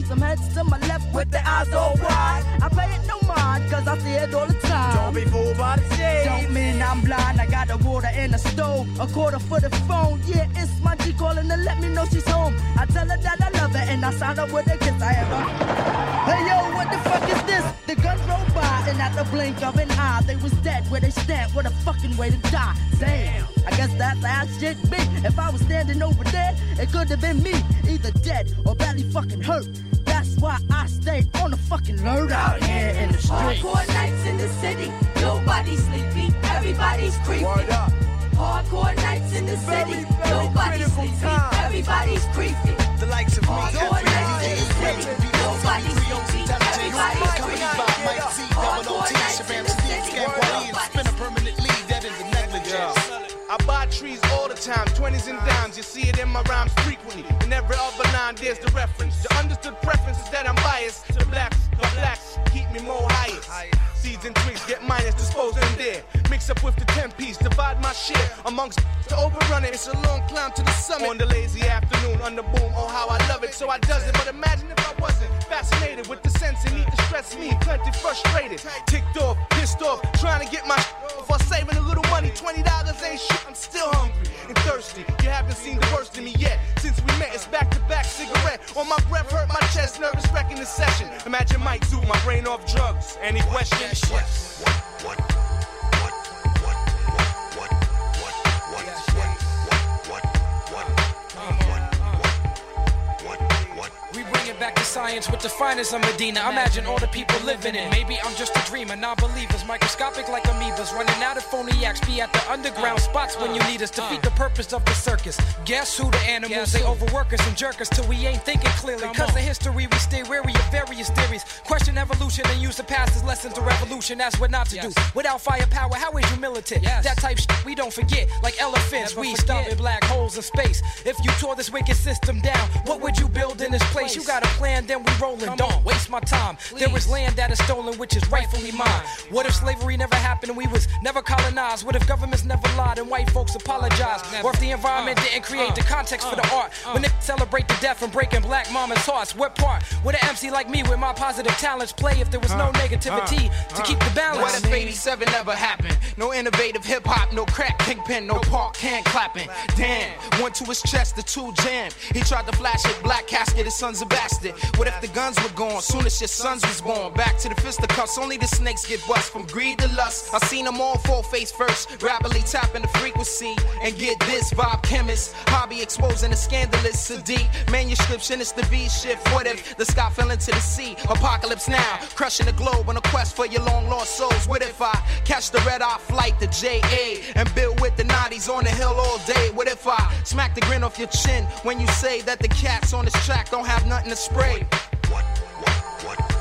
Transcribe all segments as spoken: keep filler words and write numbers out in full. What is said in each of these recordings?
see some heads to my left with their eyes all wide. I pay it no mind, cause I see it all the time. Don't be fooled by the shade. Don't mean I'm blind, I got the water in the stove. A quarter for the phone, yeah, it's my G calling to let me know she's home. I tell her that I love her and I sign up with a kiss I ever. Hey yo, what the fuck is this? The guns roll by and at the blink of an eye, they was dead where they stand, what a fucking way to die. Damn, I guess that's how shit be. If I was standing over there, it could have been me, either dead or badly fucking hurt. That's why I stay on the fucking alert out here in the street. Hardcore nights in the city, nobody's sleepy, everybody's creepy. Hardcore nights in the city, nobody's sleepy, everybody's creepy. The likes of me, hardcore nights in the city, nobody's sleepy, everybody's creepy. Hardcore nights in the city, spin a permanent lead, that is a negligence. I buy trees all the time, twenties and dimes. You see it in my rhymes frequently. In every other line, there's the reference. The understood preference is that I'm biased. The blacks, the blacks keep me more highest. Seeds and twigs get minus, disposed in there. Mix up with the ten piece, divide my share amongst to overrun it. It's a long climb to the summit. On the lazy afternoon, under boom, oh how I love it. So I does it, but imagine if I wasn't fascinated with the sense and need to stress me. Plenty frustrated, ticked off, pissed off, trying to get my off while saving a little money. Twenty dollars ain't shit. I'm still hungry and thirsty. You haven't seen the worst of me yet. Since we met, it's back-to-back cigarette. On my breath, hurt my chest, nervous wrecking the session. Imagine Mike Zoo, my brain off drugs. Any questions? Yes. What? What? Back to science with the finest of Medina. Imagine all the people living in. Maybe I'm just a dreamer, non-believers, microscopic like amoebas, running out of phoniacs. Be at the underground spots when you need us. Defeat the purpose of the circus. Guess who the animals? They overwork us and jerk us till we ain't thinking clearly. Cause of history, we stay wary of various theories. Question evolution and use the past as lessons to revolution. That's what not to do. Without firepower, how is you militant? That type shit we don't forget. Like elephants, we stomping black holes in space. If you tore this wicked system down, what would you build in this place? You got a plan, then we rollin'. Don't waste my time. Please. There is land that is stolen, which is rightfully mine. What if slavery never happened and we was never colonized? What if governments never lied and white folks apologized? Never. Or if the environment uh, didn't create uh, the context uh, for the art? Uh, when they celebrate the death and breaking black mama's hearts, what part would an M C like me with my positive talents play if there was uh, no negativity uh, to uh, keep the balance? What if eighty-seven never happened? No innovative hip hop, no crack kingpin, no park can clapping. Damn, one to his chest, the two jammed. He tried to flash it, black casket, his son's a bastard. What if the guns were gone soon as your sons was born? Back to the fisticuffs, only the snakes get bust from greed to lust. I seen them all fall face first, rapidly tapping the frequency. And get this, vibe chemist, hobby exposing the scandalous, Sadiq. Manuscript, sinister V shift. What if the sky fell into the sea? Apocalypse now, crushing the globe on a quest for your long lost souls. What if I catch the red eye flight, the J A, and build with the Naughties on the hill all day? What if I smack the grin off your chin when you say that the cats on this track don't have nothing to spray? What? What? What?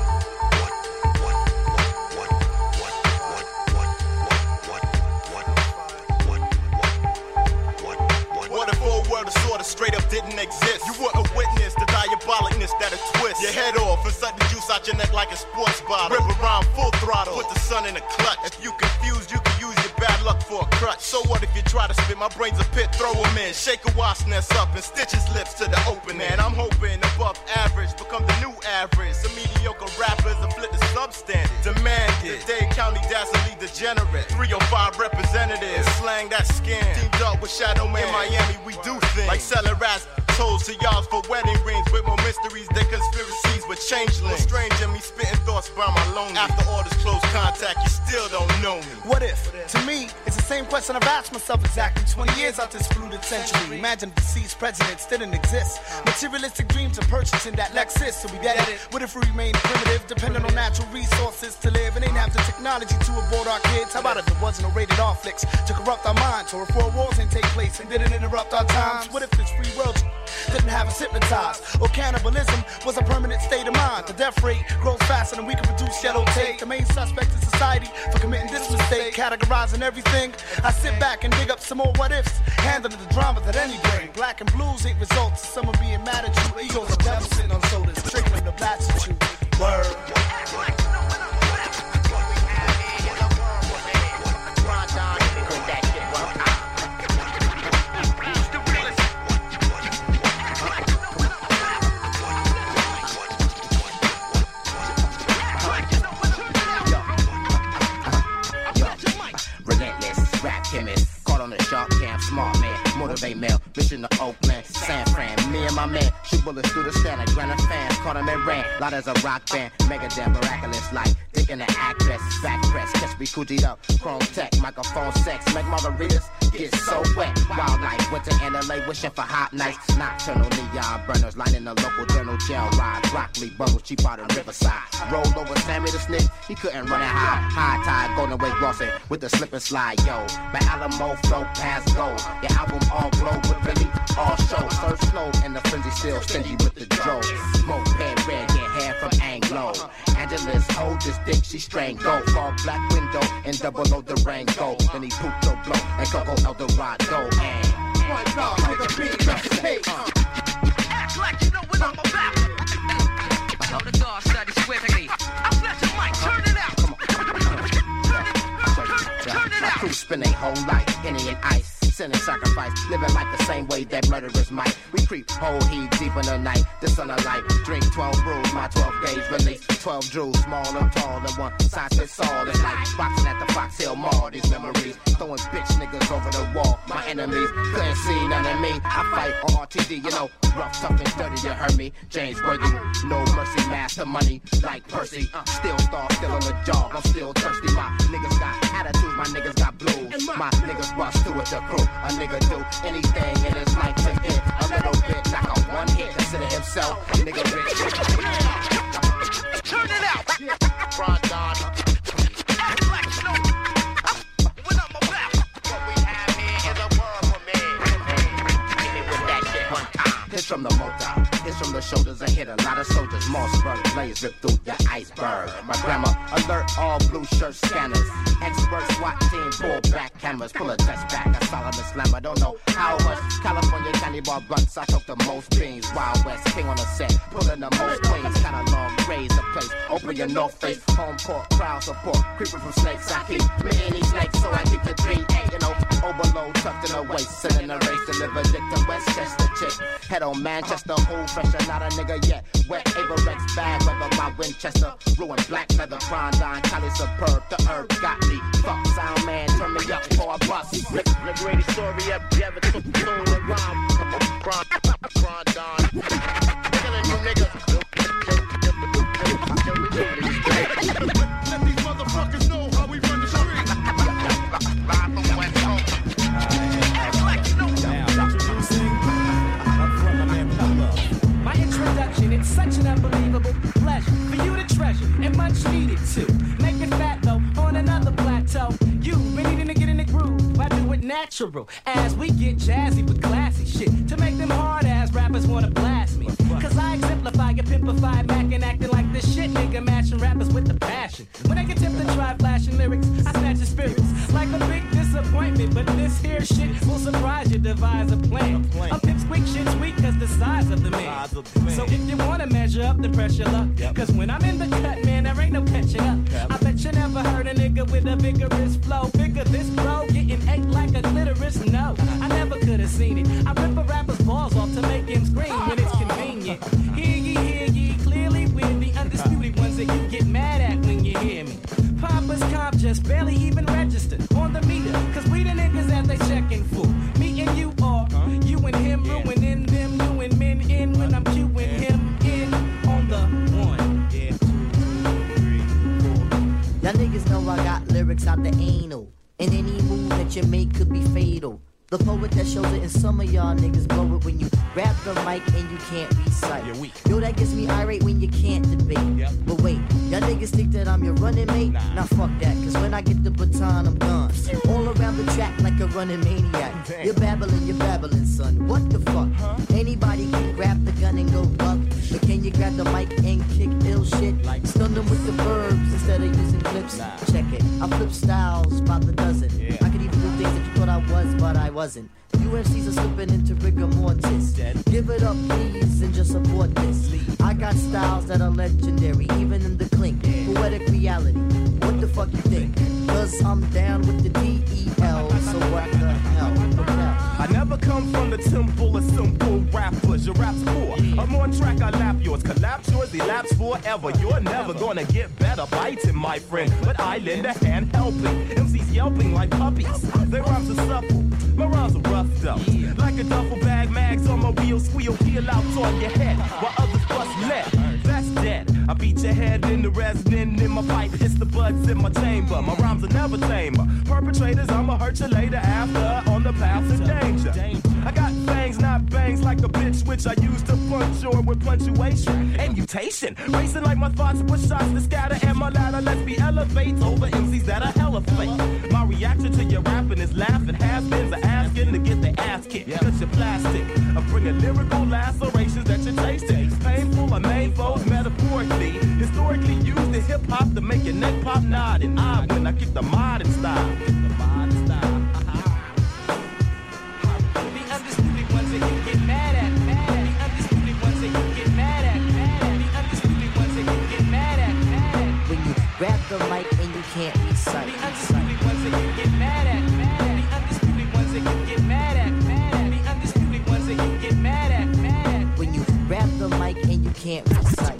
What if all world of sorta straight up didn't exist? You wouldn't witness the diabolicness that'll twist your head off and suck the juice out your neck like a sports bottle. Rip around full throttle, put the sun in a clutch. If you confused, you can use your bad luck for a crutch. So what if you try to spit? My brain's a pit, throw them in. Shake a wasp's nest up and stitch his lips to the open. Man, I'm hoping above average become the new average. Some mediocre rappers will flip the substandard. Demanded, Dade County dazzling degenerate. three oh five representatives, slang that skin. Teamed up with Shadow Man. In Miami, we do things like selling rats. Told to y'all for wedding rings with more mysteries than conspiracies with changelings. Strange in me spitting thoughts by my lonely. After all this close contact, you still don't know me. What if? To me, it's the same question I've asked myself exactly twenty years out this polluted century. Imagine the deceased presidents didn't exist. Materialistic dreams of purchasing that Lexus, so we get it. What if we remain primitive, dependent on natural resources to live, and ain't have the technology to abort our kids? How about if there wasn't no rated R flicks to corrupt our minds, or if world wars didn't take place and didn't interrupt our times? What if this free world didn't have us hypnotized, or cannibalism was a permanent state of mind? The death rate grows faster than we can produce yellow tape. The main suspect in society for committing this mistake, categorizing everything. I sit back and dig up some more what ifs, handling the drama that any bring. Black and blues ain't results of someone being mad at you. Egos are devils sitting on shoulders, triggering the blast at you. Word. Original Oakland, San Fran. Me and my man shoot bullets through the stand like Granite fans. Caught him and ran, loud as a rock band. Mega damn miraculous like dick in the actress. Back press, catch me Coogie'd up. Chrome tech, microphone sex. Make margaritas get so wet. Wildlife, winter in L A, wishing for hot nights. Nocturnal neon burners lining the local journal jail ride. Broccoli bundles cheap out of Riverside. Rolled over Sammy the Snitch, he couldn't run it high. High tide, Golden Way Glossing with the slip and slide, yo. My Alamo flow past gold. Your album all glow with Billy, all show. Surf slow and the frenzy still stingy with the Joe. Smoke pen red, get hair from Anglo. Angela's hold this dick, she strain gold. Fall black window and double O the rain go. Then he pooped the blow and Coco Eldorado. And one dog, nigga, beat recipe. Act like you know what I'm about. So the dog study swiftly. I'm let your mic, turn it out. Turn it, turn it My out. crew spend their whole life, Henny and ice. Sin and sacrifice, living like the same way that murderers might. We creep whole heat deep in the night. This on a light, drink twelve brews, my twelve gauge release. twelve jewels, small and tall, and one size fits all. It's like boxing at the Fox Hill Mall. These memories, throwing bitch niggas over the wall. My enemies couldn't see none of me. I fight on R T D, you know, rough, tough, and dirty. You heard me, James Worthy, no mercy, master money like Percy. Uh, still star, still on the job. I'm still thirsty. My niggas got attitudes, my niggas got blues. My niggas bust through with the crew. A nigga do anything in his life to get a little bit, knock on one hit, consider himself a nigga rich. Turn it out. Rondon. Act like you know what I'm about. What we have here is a world for me. Hit me with that shit one time. Hits from the motor, hits from the shoulders and hit a lot of soldiers. Mossberg, blades rip through your iceberg. My grandma alert all blue shirt scanners. Expert SWAT team pull back cameras, pull a test back. A Solomon slammer, don't know how much California candy bar blunts. I took the most beans. Wild West king on the set, pulling the most queens. Kinda long, raise the place. Open your north face, home court, crowd support. Creeping from snakes, I keep me and these snakes, so I keep the three eight, you know. Overload tucked in the waist, sending a race, deliver dick to Westchester chick. Head on Manchester, who fresher, not a nigga yet. Wet Averex bag, weather my Winchester. Ruined black leather, Grondine, Cali superb. The herb got me. Fuck sound man, turn me up for a bus. The greatest story ever took the tune and rhyme. Grondine, killing you niggas. Let these motherfuckers know how we run the street. Live from West Coast. Act like you know. Now introducing up front, my man Pablo. My introduction, it's such an unbelievable pleasure for you to treasure and much needed to make it fat though on another plateau. You've been needing to get in the groove. I do it natural as we get jazzy with classy shit to make them hard ass rappers wanna blast me. Cause I exemplify your pimpified Mac and acting like this shit nigga matching rappers with the passion. When I get tempted to try flashing lyrics, I snatch your spirits like a big disappointment. But this here shit will surprise you, devise a plan. A pip squeak shit sweet cause the size of the man. So if you wanna measure up, then press your luck. Cause when I'm in the cut, man, there ain't no catching up. I bet you never heard a nigga with a vigorous flow. Figure this bro getting ate like a clitoris. No, I never could have seen it. I rip a rapper's balls off to make him scream when it's convenient. Hear ye, hear ye, clearly we're the undisputed ones that you get mad at when you hear me. Papa's comp just barely even registered on the meter. Cause we the niggas that they checking for. Me and you are, you and him ruining them, you and men in when I'm cueing him in on the one. Yeah, two, three, four. Y'all niggas know I got lyrics out the anal. And any move that you make could be fatal. The poet that shows it, and some of y'all niggas blow it when you grab the mic and you can't recite. You're weak. Yo, that gets me irate when you can't debate. Yep. But wait, y'all niggas think that I'm your running mate? Nah. Nah, fuck that, cause when I get the baton, I'm gone. All around the track like a running maniac. Damn. You're babbling, you're babbling, son. What the fuck? Huh? Anybody can grab the gun and go buck. But can you grab the mic and kick ill shit? Like- Stun them with the verbs instead of using clips. Nah. Check it, I flip styles by the dozen. Yeah. I could even do things that you thought I was, but I wasn't. U F Cs are slipping into rigor mortis. Dead. Give it up, please, and just support this. I got styles that are legendary, even in the clink. Poetic reality. What the fuck you think? Cause I'm down with the D E L, so what the hell? Propel. I never come from the temple of simple rappers. Your rap's poor. I'm on track, I lap yours. Collapse yours, elapse forever. You're never gonna get better biting, my friend. But I lend a hand helping. M Cs yelping like puppies. Their rhymes are supple. My rhymes are rough though. Like a duffel bag, mags on my wheels, squeal, peel out on your head. While others bust lead, that's dead. I beat your head in the resident in my pipe, hits the buds in my chamber. My rhymes are never tamer. Perpetrators, I'ma hurt you later after on the path to danger. I got fangs, not bangs, like a bitch, which I use to puncture with punctuation and mutation. Racing like my thoughts, push shots to scatter, and my ladder lets me elevate over M Cs that are hella fake. My reaction to your rapping is laughing. Has-beens are asking to get their ass kicked. Cause you're plastic. I bring a lyrical lacerations that you're tasting. Painful, I made foes metaphorically. Historically used the hip-hop to make your neck pop, nod and eye when I kick the modern style. The modern style. The undisputed ones that you get mad at, mad at. The undisputed ones that you get mad at, mad at. The undisputed ones that you get mad at, mad at. When you grab the mic and you can't recite. The undisputed ones that you get mad at, mad at. The undisputed ones that you get mad at, mad at. The undisputed ones that you get mad at, mad at. When you grab the mic and you can't recite.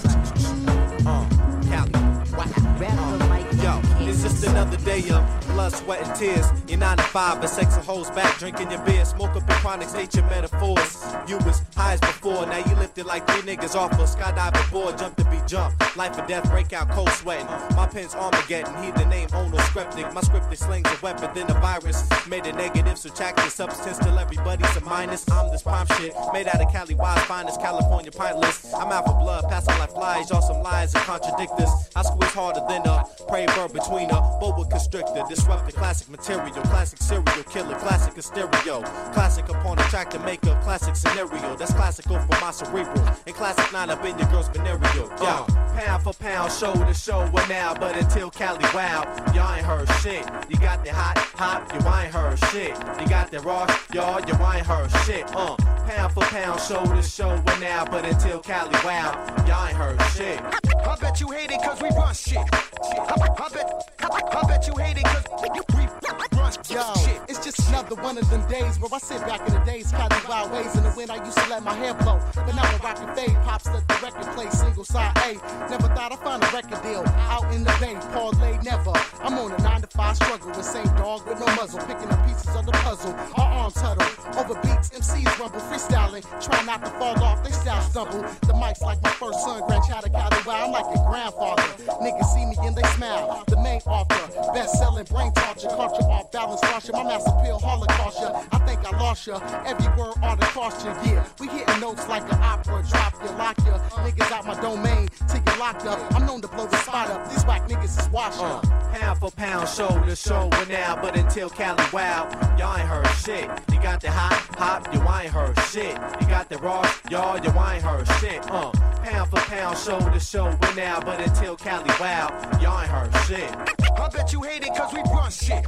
Uh, Cali, wow. Grab the mic and Yo, you can't it's just another day of blood, sweat, and tears. You're nine to five, but sex and hoes back, drinking your beer. Smoke up your chronics, hate your metaphors. You was high as before, now you lifted like three niggas off a skydiving board. Jump to be jumped, life or death, breakout, cold sweating. My pen's Armageddon, he the name Ono Scriptic. My scripted slings a weapon, then a virus. Made a negative, subtract the substance till everybody's a minus. I'm this prime shit, made out of Cali wise, finest California pintless. I'm out for blood, passing like flies, y'all some lies and contradictors. I squeeze harder than a prey bird between a boa constrictor. Disrupt the classic material, classic serial killer, classic in stereo. Classic upon the track to make a classic scenario. That's classical for my cerebral. And classic nine up in your girl's venereal. Yo, pound for pound, show to show what now. But until Cali wow, y'all ain't heard shit. You got the hot, hot, you ain't heard shit. You got the raw, y'all, you ain't heard shit. Uh, pound for pound, show to show what now. But until Cali wow, y'all ain't heard shit. I bet you hate it cause we run shit. I, I bet, I, I bet you hate it cause we run Yo, shit. it's just another one of them days where I sit back in the days, Cali wild ways. In the wind, I used to let my hair blow, but now the rocket fade pops, let the record play single side A. Never thought I'd find a record deal out in the bay, parlay never. I'm on a nine to five struggle with same dog with no muzzle, picking up pieces of the puzzle. Our arms huddle over beats, M Cs rumble, freestyling, try not to fall off, they style stumble. The mic's like my first son, grandchild of Cali wild. I'm like your grandfather. Niggas see me and they smile. The main author, best-selling brain torture, culture off balance, caution. My master pill, holocaust ya. I think I lost ya. Every word ought to cost ya. Yeah, we hitting notes like an opera. Drop ya, lock ya. Niggas out my domain till you locked up. I'm known to blow the spot up. These whack niggas is washed Uh, up. pound for pound, show to show what now. But until Cali wow, y'all ain't heard shit. You got the hot, hot, you ain't heard shit. You got the raw, y'all, you ain't heard shit. Uh, pound for pound, show to show what now. But until Cali wow, y'all ain't heard shit. I bet you hate it cause we run shit.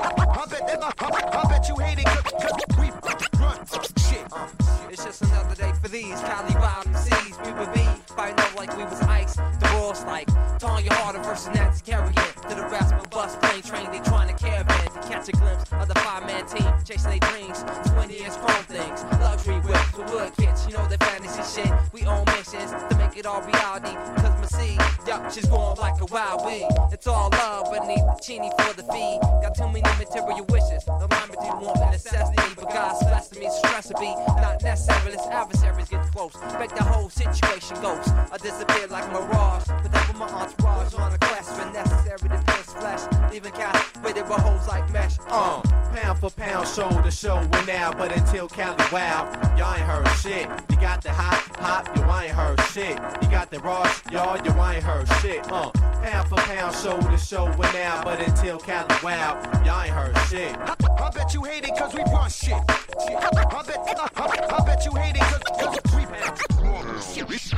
I bet, I, I, I bet you hate it cause, cause we run shit. Uh, it's just another day for these Cali wild M Cs. We would be fighting up like we was ice. The world's like Tanya Harder versus Nancy Kerrigan. To the rascal bus plane train, they trying to caravan to catch a glimpse of the five-man team chasing their dreams. twenty years chrome things, luxury whips with wood kits. You know that fantasy shit. We own missions to make it all reality. Cause my seed, yup, she's going like a wild weed. It's all love, but need the genie for the fee. Got too many material wishes. The line between want and necessity. But God's blessed me, stress to be not necessary. Let's adversaries get close. Make the whole situation ghost. I disappear like a mirage. Put up with my entourage on a quest when necessary to pierce flesh. Leaving cast rated with holes like mesh. Uh, pound for pound, show to show what now. But until Cali wow, y'all ain't heard shit. You got the hot, hot, you ain't heard shit. You got the raw, y'all, you ain't heard shit. Uh, pound for pound, show to show what now. But until Cali wow, y'all ain't heard shit. I, I bet you hate it cause we run shit. I, I bet, I, I, I bet you hate it cause, cause we run shit.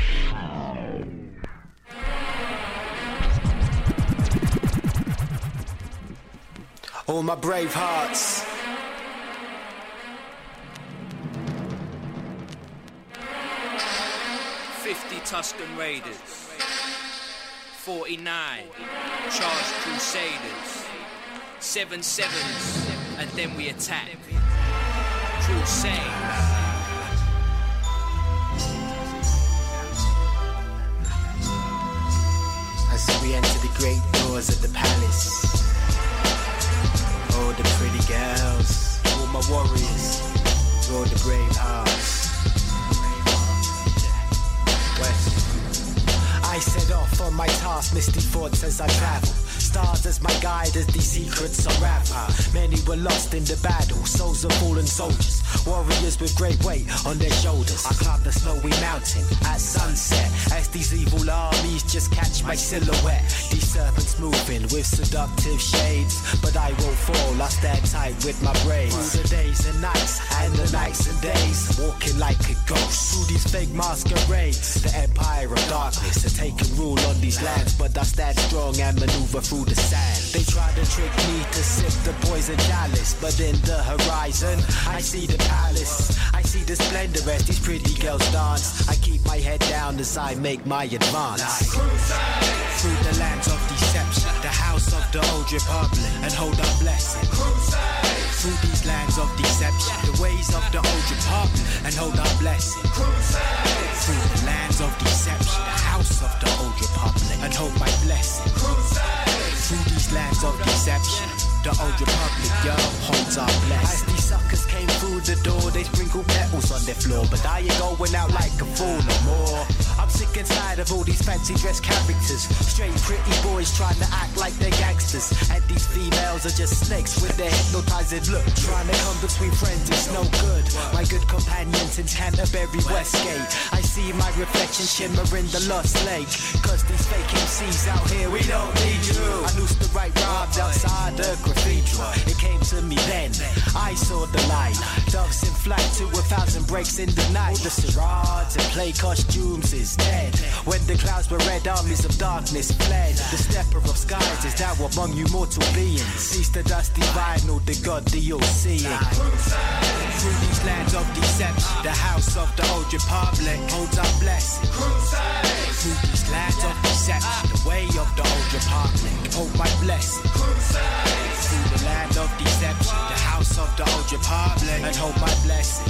All my brave hearts. Fifty Tuscan Raiders, forty-nine Charged Crusaders, seven sevens, and then we attack. Crusade. As we enter the great doors of the palace, all the pretty girls, all my warriors, to all the brave hearts. West. I set off on my task, misty thoughts as I travel. Stars as my guide as these secrets unravel. Many were lost in the battle, souls of fallen soldiers. Warriors with great weight on their shoulders. I climb the snowy mountain at sunset as these evil armies just catch my silhouette. These serpents moving with seductive shades, but I won't fall, I stand tight with my braids. Through the days and nights, and the nights and days, walking like a ghost through these fake masquerades. The empire of darkness are taking rule on these lands, but I stand strong and maneuver through the sand. They try to trick me to sip the poison chalice, but in the horizon I see the palace. I see the splendor as these pretty girls dance. I keep my head down as I make my advance. Through the lands of deception, the house of the old republic, and hold our blessing. Through these lands of deception, the ways of the old republic, and hold our blessing. Through the lands of deception, the house of the old republic, and hold my blessing. Through these lands of deception, the old republic, yo, holds our blessing. As these suckers came through the door, they sprinkled petals on their floor, but I ain't going out like a fool no more. I'm sick and tired of all these fancy dress characters, straight pretty boys trying to act like they're gangsters, and these females are just snakes with their hypnotizing look. Trying to come between friends is no good. My good companions in Canterbury Westgate, I see my reflection shimmer in the lost lake. Cause these fake M Cs out here, we don't need you. I used to write rhymes outside the cathedral. It came to me then, I saw the light. Doves in flight to a thousand breaks in the night. All the charades and play costumes is dead. When the clouds were red, armies of darkness fled. The stepper of skies is now among you mortal beings. Cease the dusty vinyl, the God the all-seeing. Through these lands of deception, the house of the old republic holds our blessing. Through these lands of deception, the way of the old republic, hold my blessing. Through the land of deception, the house of the old republic, and hold my blessing.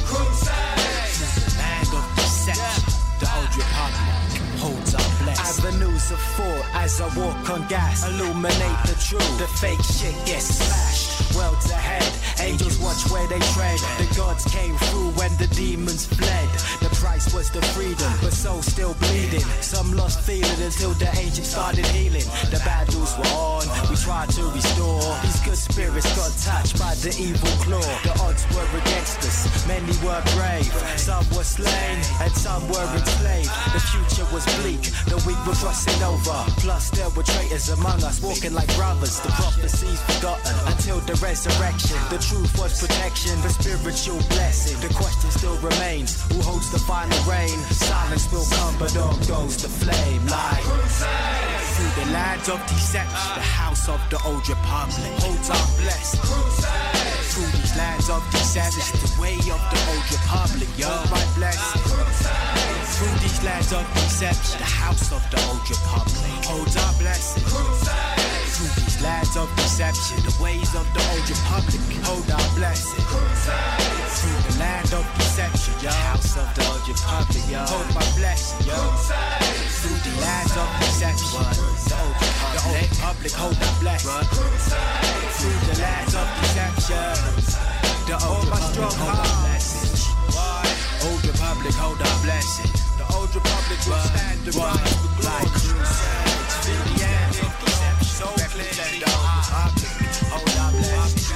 Through the land of deception, the old republic holds our blessing. Avenues of thought as I walk on gas, illuminate the truth. The fake shit gets smashed. Worlds ahead, angels watch where they tread. The gods came through when the demons fled. The price was the freedom, but souls still bleeding. Some lost feeling until the ancients started healing. The battles were on, we tried to restore. These good spirits got touched by the evil claw. The odds were against us, many were brave. Some were slain, and some were enslaved. The future was bleak, the weak were crossing over. Plus there were traitors among us, walking like brothers. The prophecies forgotten until the resurrection. The truth was protection, the spiritual blessing. The question still remains, who holds the final reign? Silence will come, but on goes the flame. Like through the lands of deception, the house of the old republic holds our blessing. Through these lands of deception, the way of the old republic, yo, my blessing. Through these lands of deception, the house of the old republic holds our blessing. Through these lands of deception, the ways of the old republic hold our blessing. Through the land of deception, the house of the old republic, yo, hold my blessing, yo. Through the lands of deception, the old republic, the old republic hold our blessing. Through the lands of deception, the old republic hold our blessing. Old republic hold our blessing. The old republic will stand the rise with glory. Through the lands of deception, so clear that the old republic hold our blessing.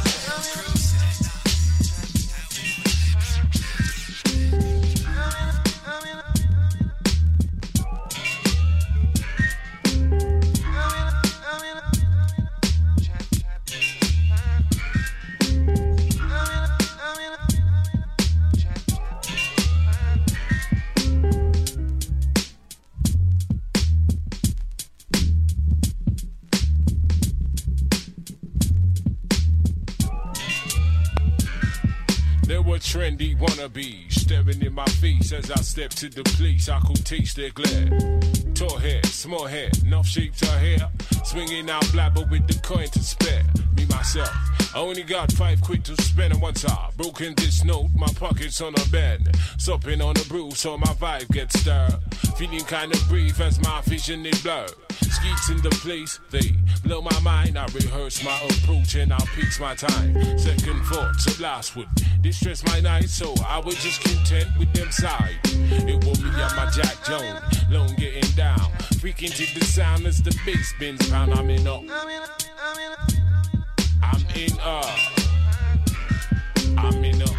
Trendy wannabes staring in my face as I step to the police. I could taste their glare. Tall hair, small hair, enough shape to her hair. Swinging out blabber with the coin to spare. Me, myself, I only got five quid to spend and once I broken this note, my pockets on a bed. Supping on a brew so my vibe gets stirred. Feeling kind of brief as my vision is blurred. Skeets in the place, they blow my mind. I rehearse my approach and I'll fix my time. Second thoughts at last would distress my night, so I was just content with them side. It was me and my Jack Jones, lone getting down. Freaking to the sound as the bass bends round. I'm in up. I'm in up. I'm in up.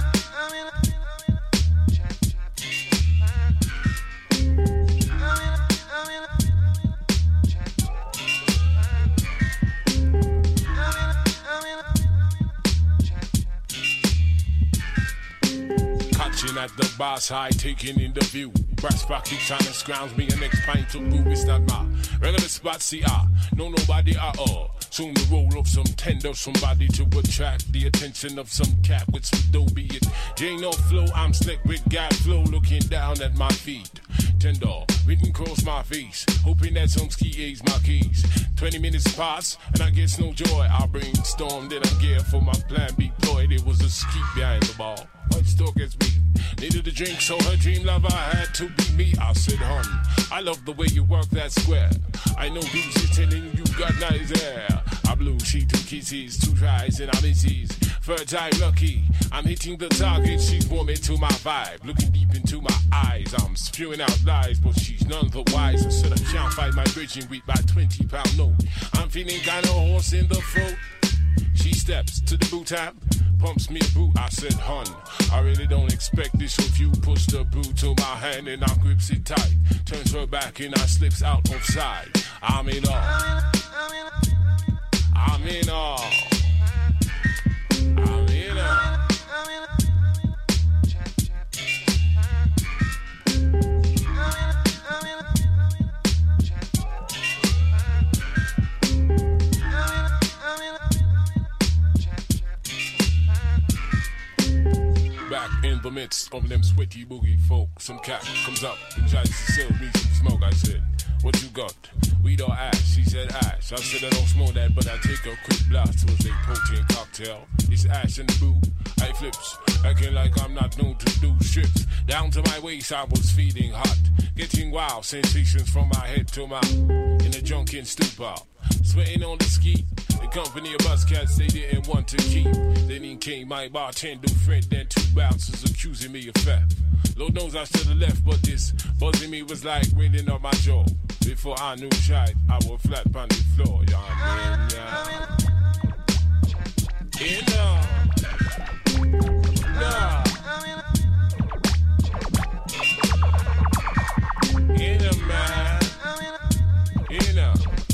Catching at the boss high, taking in the view. Brass pocket trying to scrounge me a next pint to brew. It's not my regular spot, see I know nobody at all. Soon the roll of some tender somebody to attract the attention of some cat with some dough, be it Jane or flow. I'm slick with God flow, looking down at my feet. Tender, written across my face, hoping that some ski aids my keys. Twenty minutes pass, and I get no joy. I brainstorm, then I gear for my plan B deployed. It was a skeet behind the ball. What still gets me? Needed a drink, so her dream lover had to be me. I said, hon, I love the way you work that square. I know dudes is telling you got nice hair. I blew, she two kisses, two tries, and I'm misses. Third time lucky, I'm hitting the target. She's warming to my vibe, looking deep into my eyes. I'm spewing out lies, but she's none the wiser. Said I can't fight my bridging with my twenty pound note. I'm feeling kinda hoarse in the throat. She steps to the boot amp, pumps me a boot. I said, hun, I really don't expect this of you. Push the boot to my hand and I grips it tight. Turns her back and I slips out of side. I'm in awe. I'm in awe. I'm in awe. Back in the midst of them sweaty boogie folk, some cat comes up and tries to sell me some smoke. I said, what you got? Weed or ash? She said ash. I said I don't smoke that, but I take a quick blast. It was a protein cocktail. It's ash and the boo. I flips, acting like I'm not known to do strips. Down to my waist I was feeling hot, getting wild sensations from my head to mouth. In a drunken stupor, sweating on the ski. The company of buzzcats they didn't want to keep. Then in came my bartender friend, then two bouncers accusing me of theft. Lord knows I should have left, but this buzzing me was like raining on my jaw. Before I knew shite, I was flat on the floor. Yeah, man, yeah. In uh, nah. In a man. In a.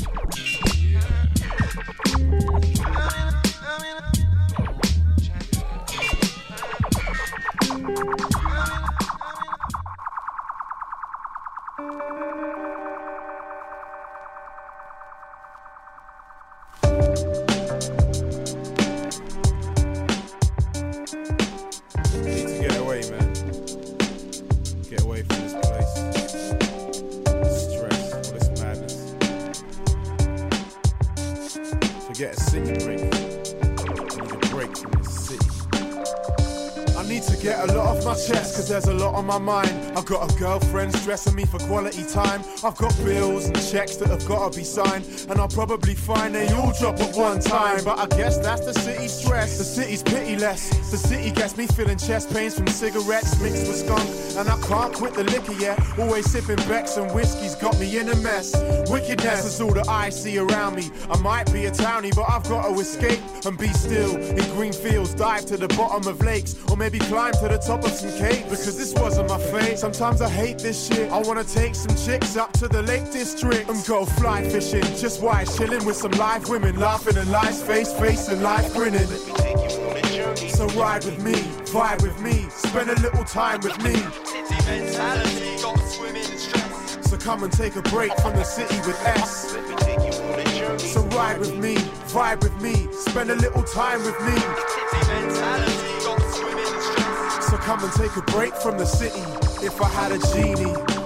Get a city break. I need a break from this city. I need to get a lot off my chest, cause there's a lot on my mind. I've got a girlfriend stressing me for quality time. I've got bills and checks that have gotta be signed, and I'll probably find they all drop at one time. But I guess that's the city stress. The city's pitiless. The city gets me feeling chest pains from cigarettes mixed with skunk, and I can't quit the liquor yet. Always sipping Becks and whiskey's got me in a mess. Wickedness is all that I see around me. I might be a townie, but I've got to escape and be still. In green fields, dive to the bottom of lakes, or maybe climb to the top of some cake, because this wasn't my fate. Sometimes I hate this shit. I wanna take some chicks up to the Lake District and go fly fishing, just white chilling with some live women, laughing and lies face facing life grinning. So ride with me, vibe with me, spend a little time with me. City mentality, got swimming in stress. So come and take a break from the city with S. Let me take you on a journey. So ride with me, vibe with me, spend a little time with me. City mentality, got swimming in stress. So come and take a break from the city. If I had a genie,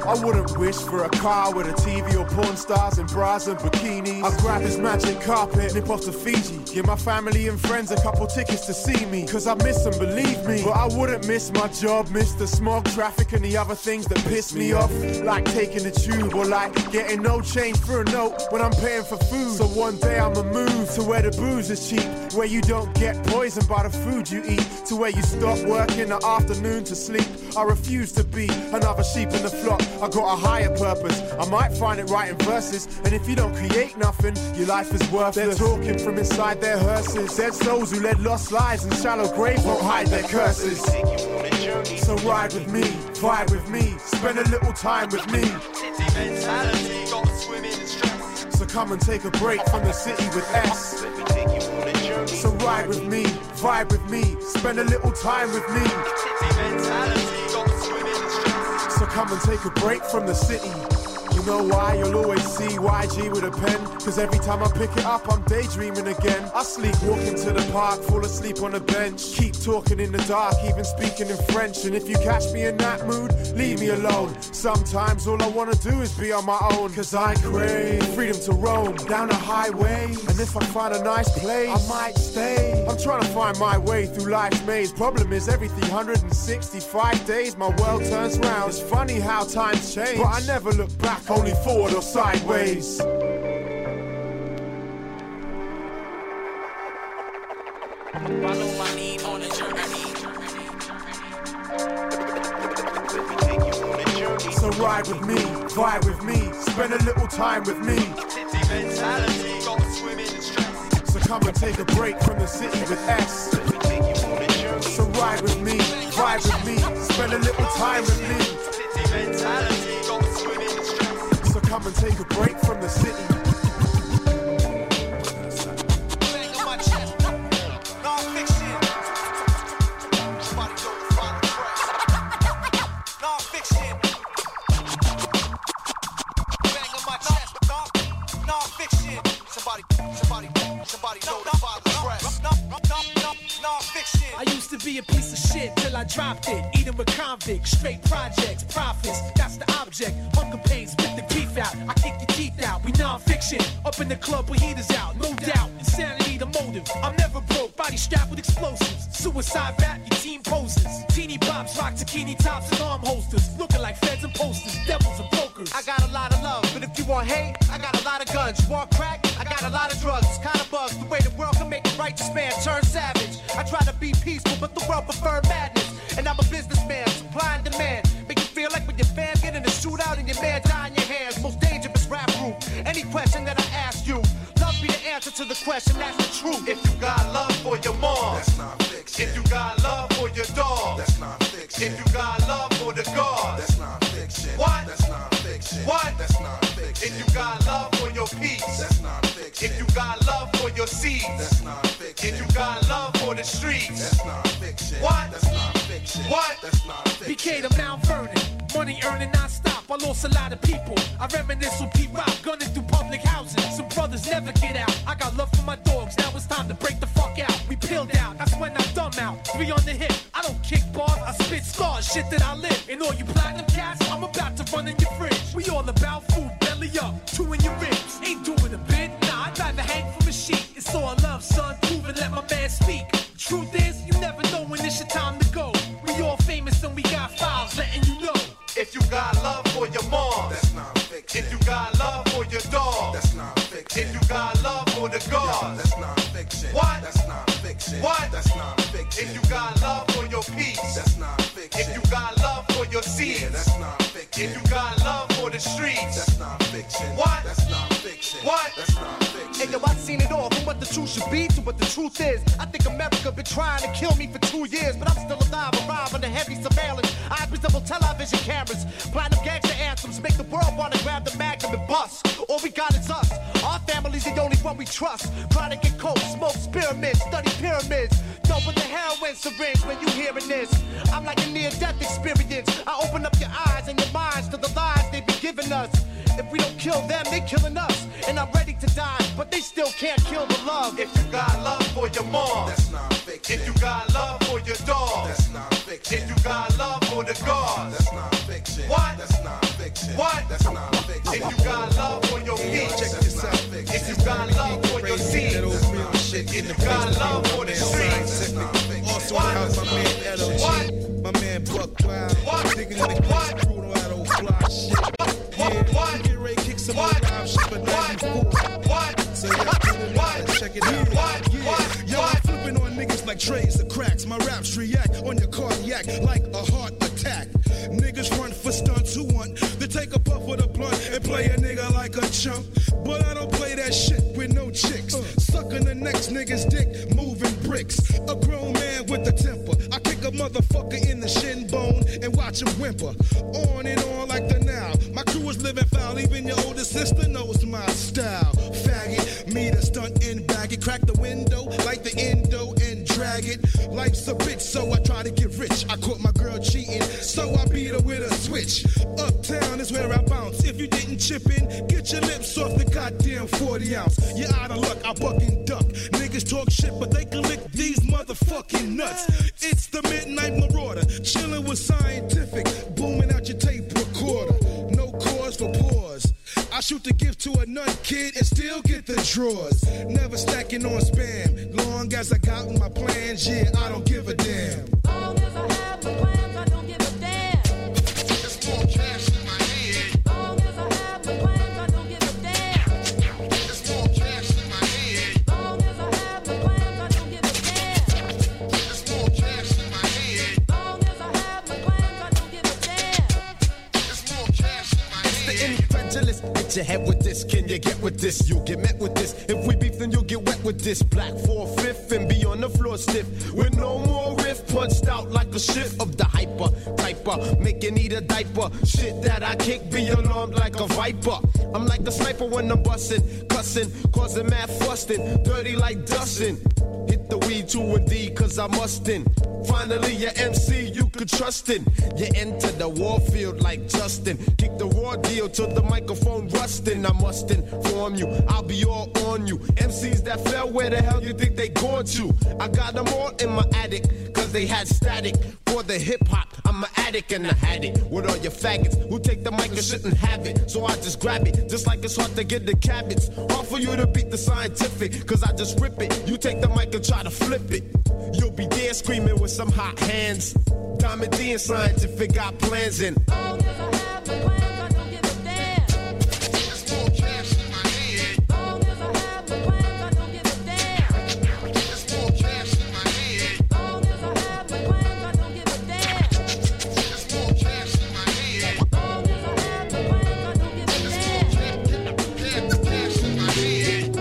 I wouldn't wish for a car with a T V or porn stars in bras and bikinis. I'd grab his magic carpet, nip off to Fiji, give my family and friends a couple tickets to see me, cause I miss them, believe me. But I wouldn't miss my job, miss the smog, traffic and the other things that piss me off, like taking the tube or like getting no change for a note when I'm paying for food. So one day I'ma move to where the booze is cheap, where you don't get poisoned by the food you eat, to where you stop work in the afternoon to sleep. I refuse to be another sheep in the flock. I got a higher purpose. I might find it writing verses, and if you don't create nothing, your life is worthless. They're talking from inside their hearses. Dead souls who led lost lives in shallow graves won't hide their curses. So ride with me, vibe with me, spend a little time with me. So come and take a break from the city with S. So ride with me, vibe with me, spend a little time with me. So come and take a break from the city. You know why? You'll always see Y G with a pen, cause every time I pick it up I'm daydreaming again. I sleep walking to the park, fall asleep on a bench, keep talking in the dark, even speaking in French. And if you catch me in that mood, leave me alone. Sometimes all I wanna do is be on my own, cause I crave freedom to roam down the highway. And if I find a nice place, I might stay. I'm trying to find my way through life's maze. Problem is every three hundred sixty-five days my world turns round. It's funny how times change, but I never look back, only forward or sideways. Follow my lead on a journey. So ride with me, vibe with me, spend a little time with me. So come and take a break from the city with S. So ride with me, vibe with me, spend a little time with me. So come and take a break from the city. I used to be a piece of shit till I dropped it. Eating with convicts, straight projects, profits. That's the object. Hunger pains, spit the teeth out. I kick your teeth out. We non-fiction. Up in the club with heaters out. No doubt. Insanity the motive. I'm never broke. Body strapped with explosives. Suicide rap, your team poses. Teeny bops, rock zucchini tops and arm holsters. Looking like feds and posters. Devils and brokers. I got a lot of love, but if you want hate, I got a lot of guns. You want crack? I got a lot of drugs. It's kind of bugs. The way the world can make a righteous man turn savage. I try to be peaceful, but the world prefer madness. And I'm a businessman, supply and demand. Make you feel like when your fam get in a shootout and your man die in your hands. Most dangerous rap group. Any question that I ask you, love be the answer to the question, that's the truth. If you got love for your mom, that's not fiction. If you got love for your dog, that's not fiction. If you got love for the God, that's not fiction. What? That's not fiction. What? That's not fiction. If you got love for your peace, that's not fiction. If you got love for your seeds, that's not fiction. If you got love for the streets, that's not fiction. What? That's not fiction. What? That's not fiction. B K to Mount Vernon, money earning non-stop. I lost a lot of people. I reminisce with Pete Rock, gunning through public housing. Some brothers never get out. I got love for my dogs. Now it's time to break the fuck out. We peeled out. That's when I dumb out. Three on the hip. I don't kick bars. I spit stars. Shit that I live. And all you platinum cats, I'm about to run in your fridge. We all about food. Belly up. Two in your ribs. Ain't doing a bit. Nah, I'd rather hang from a sheet. It's all love, son. Prove and let my man speak. Truth is, you never know when it's your time to go. We all famous and we got files letting you know. If you got love for your mom, that's not fiction. If you got love for your dog, that's not fiction. If you got love for the God, that's not fiction. What? That's not fiction. What? That's not fiction. If you got love for your peace, that's not fiction. If you got love for your seeds, yeah, that's not fiction. If you got love for the streets, that's not fiction. What? That's not fiction. What? That's not fiction. Hey yo, I've seen it all, from what the truth should be to what the truth is. I think America been trying to kill me for two years, but I'm still alive, arrive under heavy surveillance. I resemble television cameras, platinum gangster anthems, make the world wanna grab the magnum and bust. All we got is us. Our family's the only one we trust. Try to get coke, smoke pyramids, study pyramids. Dope with the heroin syringe when you hearing this. I'm like a near-death experience. I open up your eyes and your minds to the lies they be giving us. If we don't kill them, they killing us. And I'm ready to die, but they still can't kill the love. If you got love for your mom, that's not fiction. If you got love for your dog, that's not fiction. If you got love for the gods, that's not fiction. What? That's not fiction. What? That's not fiction. If you got love for your kids, check this out. If you got love for your seeds, if you got love for the streets, also out my man L O G, my man Buck Wild, thinking in the class, brutal out old fly shit. Yeah, get ready to kick some more live shit, but not before. So yeah, check it out. Yeah, yo, I'm flipping on niggas like trays of cracks. My raps react on your cardiac like a heart attack. Niggas run for stunts who want to take a puff with a blunt and play a nigga like a chump. But I don't play that shit with no chicks. Sucking the next nigga's dick, moving bricks. A grown man with a temper. I kick a motherfucker in the shin bone and watch him whimper. On and on like the now. My crew is living foul, even your older sister knows my style. Faggot, me the stunt in bag it. Crack the window, like the endo and drag it. Life's a bitch, so I try to get rich. I caught my girl cheating, so I beat her with a switch. Uptown is where I bounce. If you didn't chip in, get your lips off the goddamn forty ounce. You're out of luck, I buck and duck. Niggas talk shit, but they can lick these motherfucking nuts. It's the Midnight Marauder, chilling with Scientific, booming out your tape recorder. No cause for pause. I shoot the gift to a nut kid and still get the drawers. Never stacking on spam. Long as I got my plans, yeah, I don't give a damn. Long as I have my plans, I don't give a damn. There's more cash in my head. Long as I have my plans, I don't give a damn. There's more cash in my head. Long as I have my plans, I don't give a damn. There's more cash in my head. Long as I have my plans, I don't give a damn. There's more cash in my It's the head. incredulous. Hit your head with this. Can you get with this? You'll get met with this. If we beef, then you'll get wet with this. Black four fifth and be on the floor stiff. With no more riff, punched out like a shit of the hyper typer. Make you need a diaper. Shit that I kick be alarmed like a viper. I'm like a sniper when I'm busting, cussing, causing mad fussing, dirty like dustin'. Hit the weed to a D, cause I mustin'. Finally, your M C you could trust in. You enter the war field like Justin. Kick the raw deal till the microphone rustin'. I must inform you, I'll be all on you. M Cs that fell, where the hell you think they going to? I got them all in my attic, cause they had static. For the hip hop, I'm an addict and I had it. With all your faggots who take the mic and shouldn't have it. So I just grab it, just like it's hard to get the cabbage. Hard for you to beat the Scientific, cause I just rip it. You take the mic and try to flip it. You'll be there screaming with some hot hands. Diamond D and Scientific got plans in. Long as I have my plans, I don't give a damn. There's more cash in my head. Long as I have my plans, I don't give a damn. There's more cash in my head. Long as I have my plans, I don't give a damn. There's more cash in my head. Long as I have my plans, I don't give a damn. Cash in my head.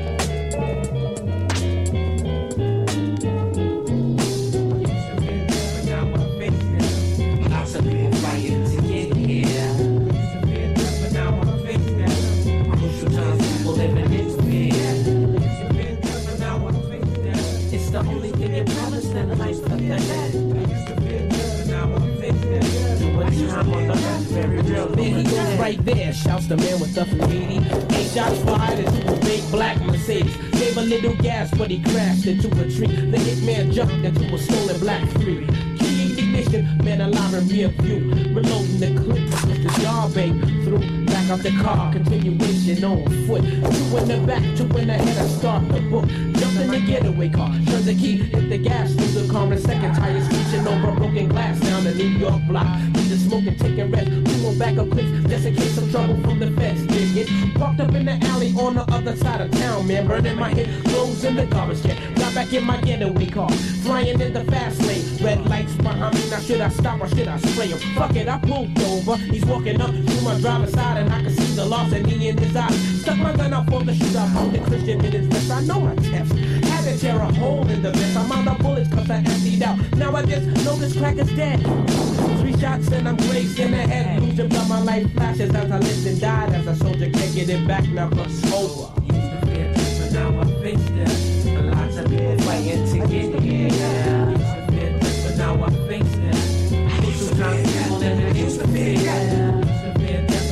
Lots of people fighting to get here. But now I'm facing that. Crucial times, people living in fear. But now I'm facing that. It's the only thing that promised and life's the that. But now I'm facing that. Do a time on the earth, very real. There he goes right there. Shouts the man with the eighty. Eight shots fired into a big black Mercedes. Gave a little gas, but he crashed into a tree. The hitman jumped into a stolen black three. Man alive in rear view, reloading the clip with the jar bait through, back out the car, continuation on foot. Two in the back, two in the head, I start the book. Jump in the getaway car, turn the key, hit the gas through the car. A second tire screeching over broken glass down the New York block. Either smoking, taking rest, two on back of clips, just in case of trouble from the feds. Dig it? Parked up in the alley on the other side of town, man, burning my head, clothes in the garbage can. Got back in my getaway car, flying in the fast lane. Red lights behind me, now should I stop or should I spray him? Fuck it, I pulled over. He's walking up to my driver's side and I can see the loss in me in his eyes. Stuck my gun out for the shooter, I pulled the Christian in his vest. I know my test. Had to tear a hole in the vest. I'm out of bullets cause I emptied out. Now I just know this crack is dead. Three shots and I'm grazed in the head. Losing blood, my life flashes as I lived and died. As a soldier can't get it back, now it's over. Used to fear death, but now I face death. Lots of people fighting to get here. Used to fear death, but now I face death. Sometimes people living in fear. Used to fear death, but now I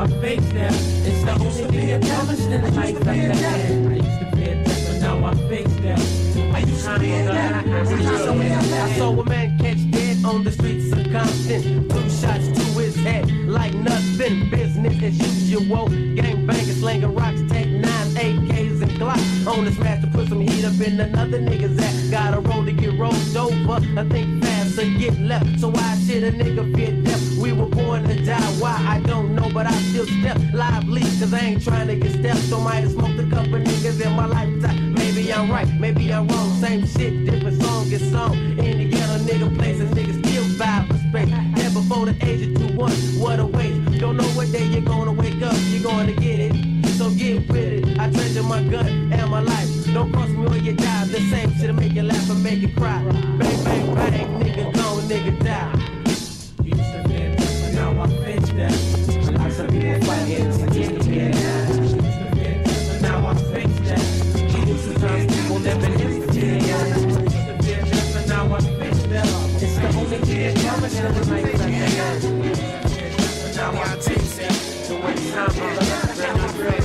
face now. It's the only thing that promised in the life like that. I used to be a death, but now I face now. I used to be a death. I saw a man catch dead on the streets of Compton. Two shots to his head like nothing. Business as usual. Gang bangers, slinging rocks, take nine A Ks and Glocks. On the smash to put some heat up in another nigga's ass. Got a roll to get rolled over. I think fast or get left. So why should a nigga fear death? We were born to die. Why? I don't know, but I still step lively. Cause I ain't trying to get stepped. So might have smoked a couple niggas in my lifetime. Maybe I'm right, maybe I'm wrong. Same shit, different song, get song. In the ghetto nigga places, niggas still vibe for space. Yeah, before the age of two one, what a waste. Don't know what day you're gonna wake up, you're gonna get it. So get with it. I treasure my gun and my life. Don't cross me or you die. The same shit'll make you laugh and make you cry. Bang, bang, bang, nigga gone, nigga die. You used to be a death, but now I'm finished that. Lots of people fighting to get it, get it out. You used to be a death, but now I'm finished that. Sometimes people never listen to you. Used to be a death, but now I'm finished that. It's the only thing that promised in the life like that. But now I'm finished that. So when time I love, brand new grave.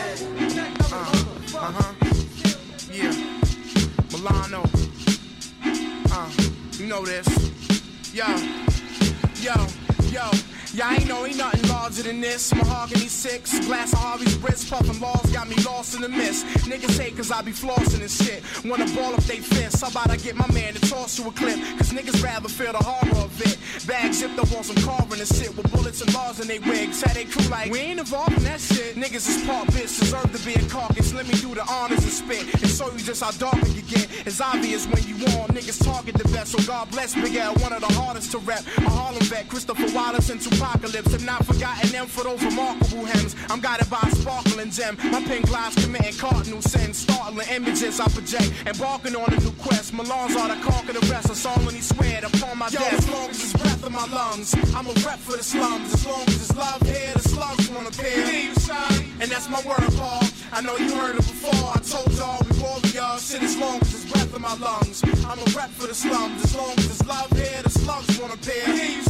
Uh huh. Yeah. Milano. Uh, you know this. Yo. Yo. Yo. Yeah, I ain't know ain't nothing larger than this. Mahogany six, glass of Harvey's Brits, puffin' laws got me lost in the mist. Niggas hate cause I be flossing and shit. Wanna ball up they fists. How about I get my man to toss you a clip? Cause niggas rather feel the horror of it. Bag zipped up on some carving and shit with bullets and bars in they wigs. Had they crew like, we ain't involved in that shit. Niggas is part bitch, deserve to be a carcass. Let me do the honors and spit and show you just how dark it can get. It's obvious when you want niggas target the best. So God bless Big L, one of the hardest to rap. A Harlem vet, Christopher Wallace and Apocalypse, have not forgotten them for those remarkable hems. I'm guided by a sparkling gem. My pen glides committing cardinal sins. Startling images I project, embarking on a new quest. Milan's are the conquer the rest. A solemnly swear upon my death. As long as it's breath in my lungs, I'm a rep for the slums. As long as it's love here, the slugs wanna appear. And that's my word, Paul. I know you heard it before. I told y'all we warriors. Shit, as long as it's breath in my lungs, I'm a rep for the slums. As long as it's love here, the slugs wanna appear.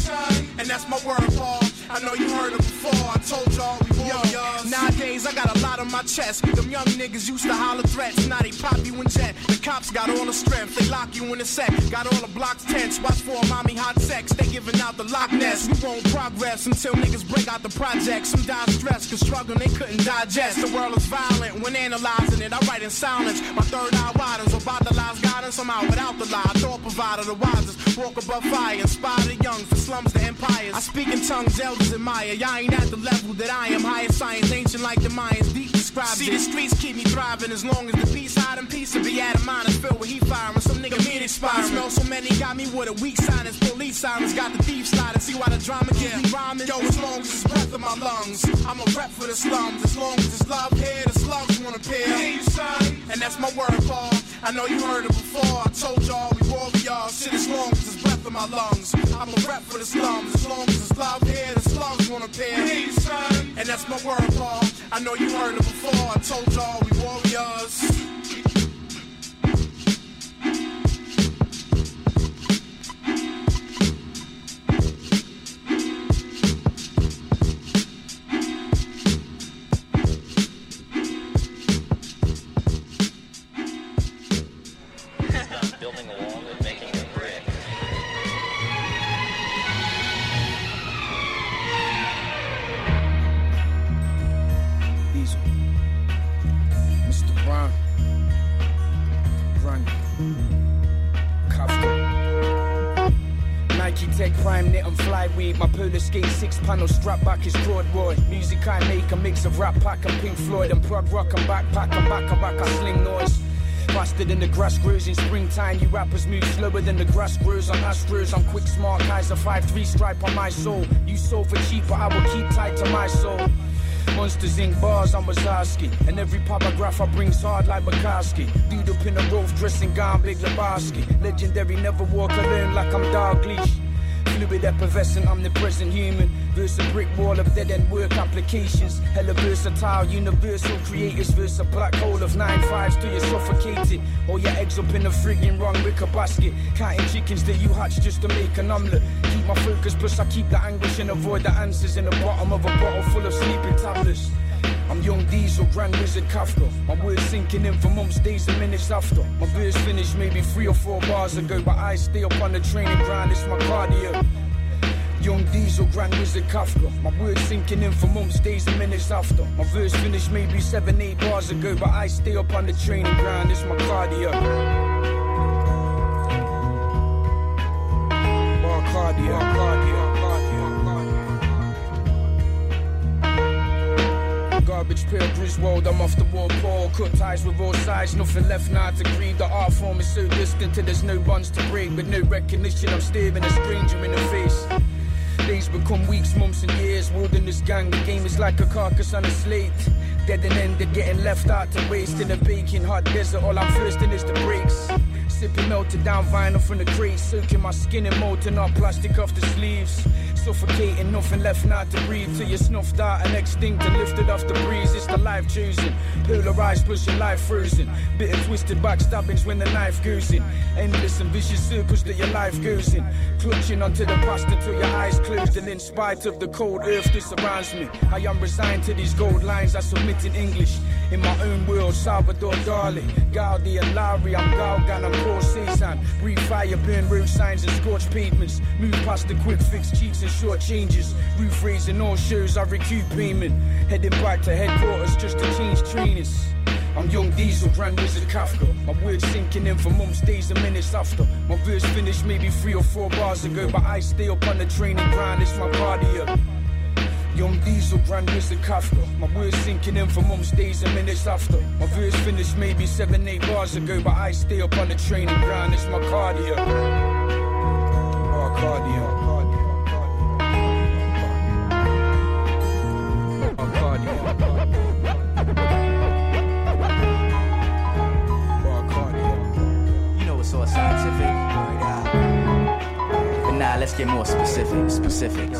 And that's my word, Paul. I know you heard it before. I told y'all we warriors. Nowadays I got a lot on my chest. Them young niggas used to holler threats. Now they pop you in jet. The cops got all the strength. They lock you in a set. Got all the blocks tense. Watch for mommy hot sex. They giving out the Loch Ness. We won't progress until niggas break out the project. Some die stressed cause struggling they couldn't digest. The world is violent when analyzing it. I write in silence. My third eye widens. About the lies guidance. I'm out without the lie. Thought provider the wisest. Walk above fire. Inspire the young. The slums the empires. I speak in tongues elders admire. Y'all ain't at the level that I am. Higher science ancient like the Mayans. Deep described. See, the streets keep me thriving. As long as the peace hide and peace will be out of mind. It's filled with heat firing. Some nigga mean expiring. Smell so many got me with a weak silence. Police sirens got the thieves sliding. See why the drama keeps me rhyming. Yo, as long as it's breath in my lungs, I'm a rep for the slums. As long as it's love here, the slugs wanna appear. And that's my word, Paul. I know you heard it before. I told y'all we warriors. Shit, as long as it's breath in my lungs, I'm a rep for the slums. As long as it's love here, the slugs wanna appear. And that's my word, Paul. I know you heard it before. I told y'all we warriors. My polar skate six panel strap back is corduroy. Music I make a mix of rap pack and Pink Floyd and prog rock and backpack and back and back I sling noise. Faster than the grass grows in springtime. You rappers move slower than the grass grows on Astros. I'm quick, smart, Kaiser five three stripe on my soul. You sold for cheap, but I will keep tight to my soul. Monsters Incorporated bars, I'm Wazowski. And every paragraph I bring's hard like Bukowski. Dude up in a roof, dressing gown, Big Lebowski. Legendary, never walk alone like I'm Dalglish. Fluid effervescent, omnipresent human. Verse a brick wall of dead-end work applications. Hella versatile, universal creators. Verse a black hole of nine fives till you're suffocated. All your eggs up in a friggin' wrong wicker basket. Counting chickens that you hatch just to make an omelette. keep my focus, plus I keep the anguish and avoid the answers in the bottom of a bottle full of sleeping tablets. I'm young Diesel, Grand Wizard Kafka. My words sinking in for months, days and minutes after. My verse finished maybe three or four bars ago, but I stay up on the training ground, it's my cardio. Young Diesel, Grand Wizard Kafka. My words sinking in for months, days and minutes after. My verse finished maybe seven, eight bars ago, but I stay up on the training ground, it's my cardio. Bar cardio, cardio, cardio, cardio. Garbage pail, Griswold, I'm off the wall, Paul. Cut ties with all sides, nothing left now to grieve. The art form is so distant till there's no bonds to break. With no recognition, I'm staring a stranger in the face. Days become weeks, months and years. Wilderness gang, the game is like a carcass on a slate. Dead and ended, getting left out to waste. In a baking hot desert, all I'm thirsting is the brakes. Sipping melted down vinyl from the crate. Soaking my skin in molten up plastic off the sleeves. Suffocating, nothing left now to breathe. Till you're snuffed out and extinct and lifted off the breeze. It's the life chosen. Polarized plus your life frozen. Bitter twisted backstabbings when the knife goes in. Endless and vicious circles that your life goes in. Clutching onto the past until your eyes closed. And in spite of the cold earth that surrounds me, I am resigned to these gold lines I submit in English. In my own world, Salvador Dali, Gaudi and Lowry, I'm Galgan, I'm Paul Cezanne. Breathe fire, burn road signs and scorched pavements. Move past the quick fix cheats and short changes. Roof raising all shows, I recoup payment. Heading back to headquarters just to change trainers. I'm young Diesel, Grand Wizard Kafka. My words sinking in for months, days and minutes after. My verse finished maybe three or four bars ago, but I stay up on the training ground, it's my cardio. Young Diesel, Grand Wizard Kafka. My words sinking in for months, days and minutes after. My verse finished maybe seven, eight bars ago, but I stay up on the training ground, it's my cardio. Oh, cardio, cardio, cardio. Oh, cardio. So scientific, but now let's get more specific. Specific.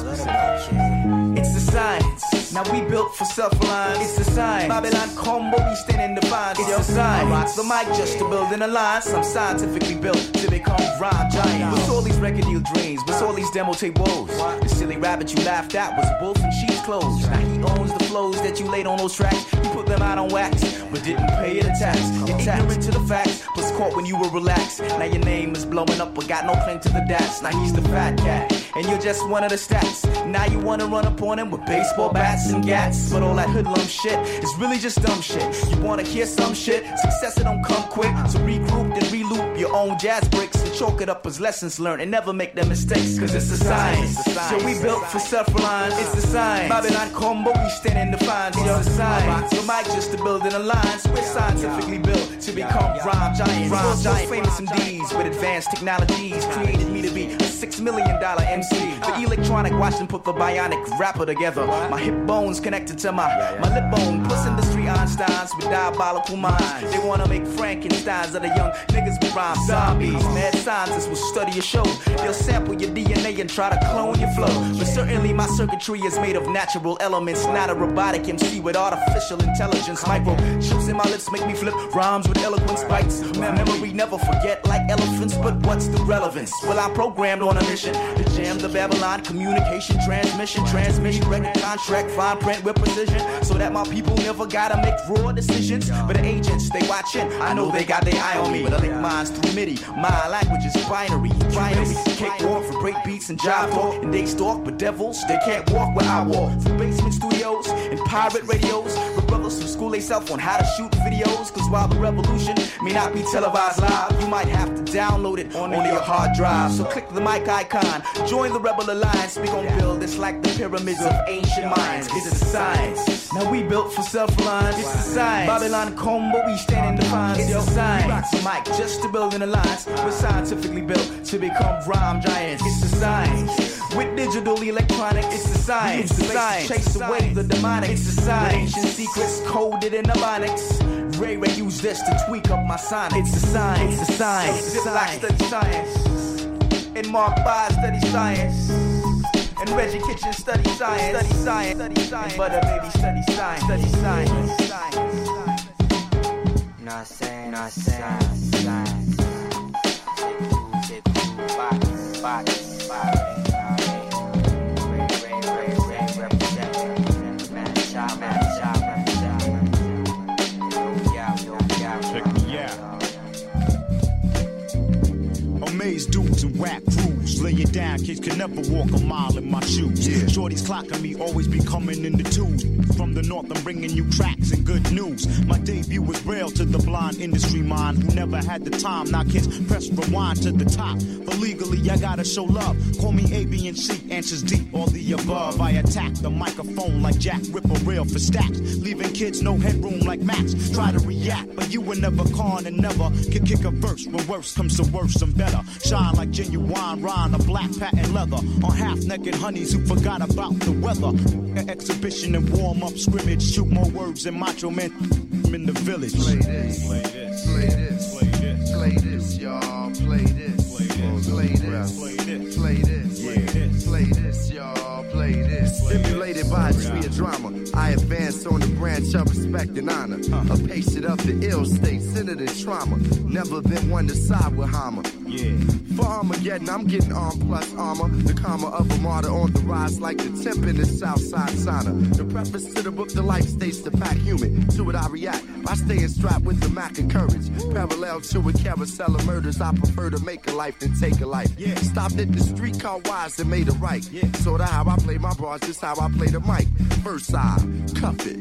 It's the science. Now we built for self-reliance. It's the science. Babylon combo, we stand in defiance. It's the science. I rock the mic just to build an alliance. I'm scientifically built to become rhyme giant. What's all these record deal dreams? What's all these demo tape woes? The silly rabbit you laughed at was a wolf in sheep's clothes. Now he owns the flows that you laid on those tracks. You put them out on wax, but didn't pay it a tax. You're ignorant to the facts, plus caught when you were relaxed. Now your name is blowing up, but got no claim to the dats. Now he's the fat cat, and you're just one of the stats. Now you wanna run up on him with baseball bats and gats, but all that hoodlum shit is really just dumb shit. You wanna hear some shit? Success it don't come quick, so regroup and reloop your own jazz bricks and chalk it up as lessons learned and never make them mistakes. Cause it's the science. So we built for self-reliance. It's the science. Babylon combo, we stand in defiance. It's the science. The mic just to build an alliance. We're scientifically built to become rhyme giants. Rhyme giants, famous M Ds with advanced technologies created me to be a six million dollar M C. The electronic watched them put the bionic rapper together. My hip bones connected to my, my lip bone. Plus industry Einsteins with diabolical minds. They wanna make Frankensteins of the young niggas with rhyme zombies. Mad scientists will study your show. They'll sample your D N A and try to clone your flow. But certainly my circuitry is made of natural elements, not a robotic M C with artificial intelligence. Micro chips in my lips make me flip rhymes with eloquence bites. Memory never forget like elephants, but what's the relevance? Well, I'm programmed on a mission to jam the Babylon communication transmission, transmission, record contract, fine print with precision, so that my people never gotta make raw decisions. But the agents, they watching, I know they got their eye on me. But I link minds through MIDI, my language is binary. Binary, cakewalk for break beats and jive talk, and they stalk, but devils, they can't walk where I walk. From basement studios and pirate radios, with brothers who school they self on how to shoot videos. Cause while the revolution may not be televised live, you might have to download it on your hard drive. So click the mic icon, join the Rebel Alliance. We gon' build this like the pyramids of ancient minds. It's the science. Now we built for self-reliance. It's the science. Babylon combo, we stand in defiance. It's the science. We rock the mic just to build an alliance. We're scientifically built to become rhyme giants. It's the science. With digital electronics, it's the science. The science. Chase away the demonic. It's the science. Ancient secrets coded in ebonics. Ray Ray use this to tweak up my sonic. It's the science. It's the science. It's the science. Study science. And Mark Five study science. And Reggie Kitchen study science. Study science. Study science. And Butter Baby study science. Study science. Not saying, not saying, science. Box, box, box. whack crews. Lay it down, kids can never walk a mile in my shoes. Yeah. Shorty's clocking me, always be coming in the twos. From the north, I'm bringing you tracks and good news. My debut was real to the blind industry mind who never had the time. Now kids press rewind to the top. But legally, I gotta show love. Call me A, B, and C, answers D, all the above. I attack the microphone like Jack Ripper, rail for stacks. Leaving kids no headroom like Max. Try to react, but you were never con and never can kick a verse. When worse comes to worse, I'm better. Shine like genuine rhyme, a black patent leather. On half-naked honeys who forgot about the weather. An exhibition and warm-up scrimmage. Shoot more words than Macho Man in the village. Play this, play this, play this, play this, play this, y'all. Play this, play this, play this, play this, play this, play this, y'all. Play this. Stimulated by a tree of drama, I advance on the branch of respect and honor. A patient of the ill state, centered in trauma. Never been one to side with Hammer. Yeah. For Armageddon, I'm getting armed plus armor. The karma of a martyr on the rise like the temp in the Southside sauna. The preface to the book, the life states the pack human. To it I react by staying strapped with the Mac and courage. Parallel to a carousel of murders, I prefer to make a life than take a life. Yeah. Stopped at the street car wise and made a right. Yeah. So that how I play my bars, just how I play the mic. First side, cuff it,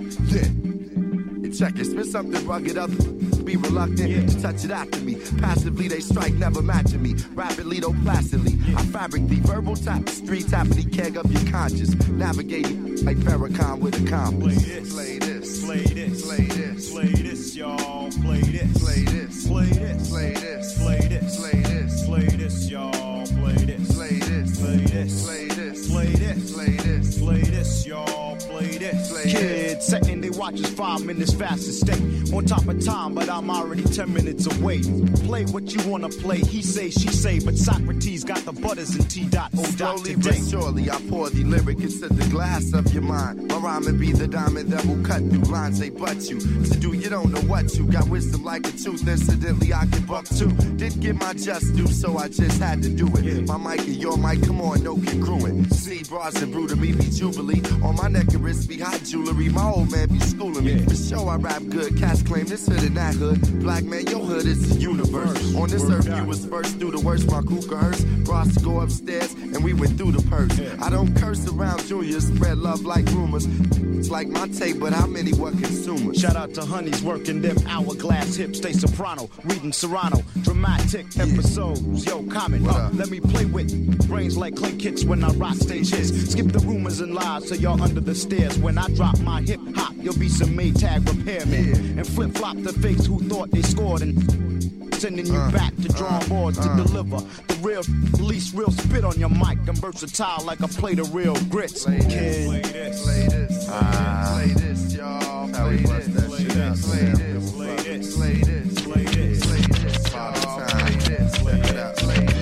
then check it. Spit something rugged up. Be reluctant yeah. to touch it after me. Passively they strike, never matching me. Rapidly though placidly, yeah. I fabric the verbal tapestry, tapping the keg of your conscience. Navigating like Farrakhan with a compass. Play this, play this, play this, play this, play this, y'all. Play this, play this, play this, play this, play this, play this, play this, y'all. Play this, play this, play this, play this, play this, play this, play this, y'all. Play this, play this. Kids setting they watches five minutes fast and stay on top of time, but I'm already ten minutes away. Play what you wanna play, he say, she say, but Socrates got the butters and T dot O dot Slowly today. but surely, I pour the lyric into the glass of your mind. My rhyming be the diamond that will cut through lines they butt you. To do, you don't know what to. Got wisdom like a tooth, incidentally I can buck too. Didn't get my just due, so I just had to do it. Yeah. My mic and your mic, come on, no congruent. See, bras and brew to me be jubilee. On my neck and wrist be hot jewelry. My old man be schooling me. Yeah. For sure I rap good, cats claim this hood and that hood. Black man, your hood is the universe. On this earth, you was first through the worst. My crew coerced, bras to go upstairs, and we went through the purse. Yeah. I don't curse around juniors, spread love like rumors. It's like my tape, but how many were consumers? Shout out to honeys working them hourglass hips, stay soprano, reading Serrano, dramatic yeah. episodes. Yo, comment, uh, let me play with brains like clay kits when I rock stage hits. Skip the rumors and lies so y'all under the stairs. When I drop my hip hop, you'll be some Maytag repairmen yeah. and flip flop the fakes who thought they scored and sending you uh, back to drawing uh, boards uh, to deliver the real, least real spit on your mic. I'm versatile like a plate of real grits. Play this, play this, play this, uh, play this, y'all. Play this, play this, play this, play this, play this, play this, play this, y'all. Play this, play this, play this.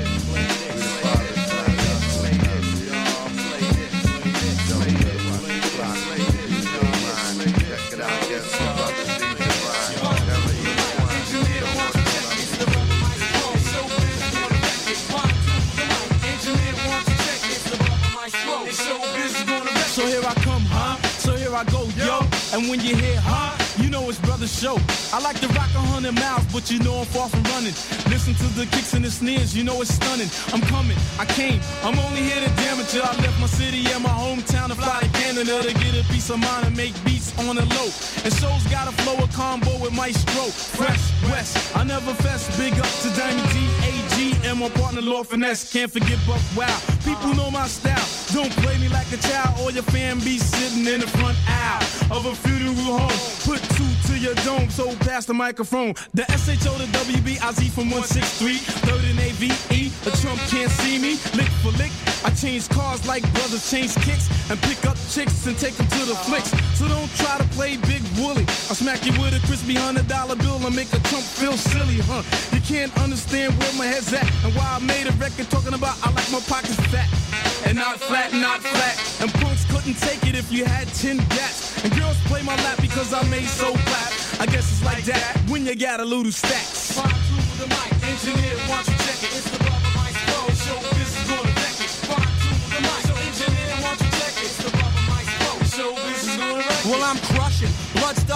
So here I come, huh? So here I go, yo. And when you hear, huh? You know it's brother show. I like to rock a hundred miles, but you know I'm far from running. Listen to the kicks and the sneers, you know it's stunning. I'm coming, I came, I'm only here to damage it. I left my city and my hometown to fly to Canada to get a piece of mind and make beats on the low. And show's got a flow, a combo with Maestro. Fresh West, I never fess. Big up to Diamond D A G and my partner Lord Finesse. Can't forget Buck Wow. People know my style. Don't play me like a child or your fan be sitting in the front aisle of a funeral home. Put two to your dome, so pass the microphone. The S H O to W B I Z from one sixty-three, third in A V E. The Trump can't see me, lick for lick. I change cars like brothers change kicks and pick up chicks and take them to the flicks. So don't try to play big woolly. I'll smack you with a crispy hundred dollar bill and make a Trump feel silly, huh? You can't understand where my head's at and why I made a record talking about I like my pockets fat and not flat, not flat. And punks couldn't take it if you had ten gats. And girls play my lap because I made so clap. I guess it's like that when you got a little stacks. Five two with the mic, engineer, why don't you check it? It's the Bubba Mike's flow, show this is gonna wreck it. Five two with the mic, so engineer, why don't you check it? It's the Bubba Mike's flow, show this is gonna wreck it. Well, I'm crushing, blood starts gushing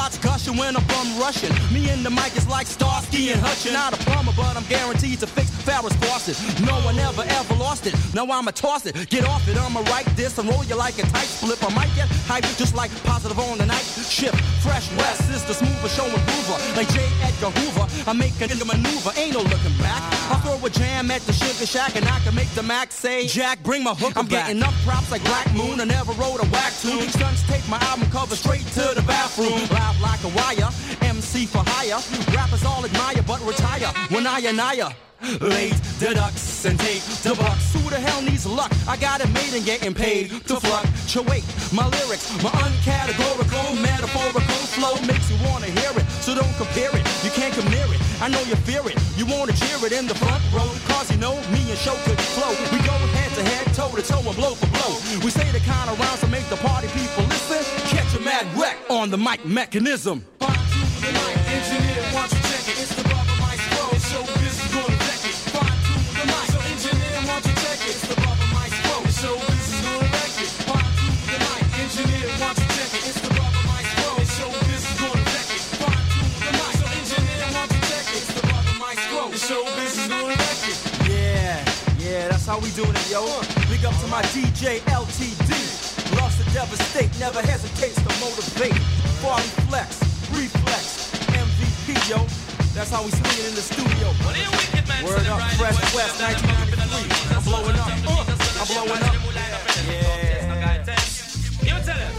rushing when I'm bum rushing. Me and the mic is like Starsky and Hutch. Not a plumber, but I'm guaranteed to fix Farrah's faucet. No one ever, ever lost it. Now I'ma toss it. Get off it, I'ma write this and roll you like a tight split. I might get hyped just like Positive on the night shift. Fresh West is the smoother, showing groover. Like J. Edgar Hoover, I make a nigga maneuver. Ain't no looking back. I throw a jam at the Sugar Shack and I can make the Mac say, Jack, bring my hooker I'm back. Getting up props like Black Moon. I never wrote a whack tune. Stunts take my album cover straight to the bathroom. Live like a wire, M C for hire. Rappers all admire but retire when I and I late deducts and take the bucks. Who the hell needs luck? I got it made and getting paid to fluctuate. My lyrics, my uncategorical, metaphorical flow makes you wanna hear it. So don't compare it, you can't come near it. I know you fear it, you wanna cheer it in the front row. Cause you know me and Show could flow. We go head to head, toe to toe and blow for blow. We say the kind of rounds to make the party people listen. Catch a mad wreck on the mic mechanism. Engineer, watch you check it. It's the Bubba Mic Pro. Show business gonna wreck it. Fine tune the mic. So engineer, watch you check it. It's the Bubba Mic Pro. Show business gonna wreck it. Fine tune the mic. Engineer, watch you check it. It's the Bubba Mic Pro. Show business gonna wreck it. Fine tune the mic. So engineer, watch you check it. It's the Bubba Mic Pro. Show business gonna wreck it. Yeah, yeah, that's how we doing it, yo. Big up to my D J L T D. Loves to devastate, never hesitates to motivate. Farley Flex, Reflex, M V P, yo. That's how we swing it in the studio. Word up, Fresh West, nineteen ninety-three. I'm blowing up. Uh, I'm blowing up. Yeah. You tell him.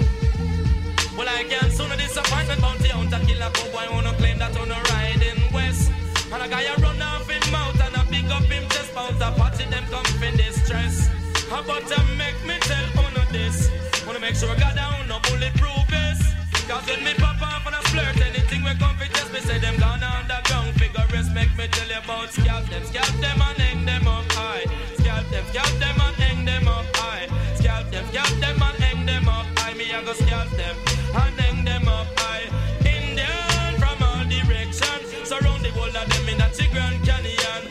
Well, I can't soon a disappointment bounty hunter killer poor boy wanna claim that on a riding west. And a guy a run off him mouth and a big up him chest bout a party them come in distress. How about to make me tell on this? Wanna make sure I got down no bulletproof vest. Cause when me pop off and I flirt, anything we come for just me say them gone underground. Figure rest, make me tell you about scalp them, scalp them and hang them up high. Scalp them, scalp them and hang them up high. Scalp them, scalp them and hang them up high. Me I go scalp them and hang them up high. Indian from all directions, surround the whole of them in a Grand Canyon.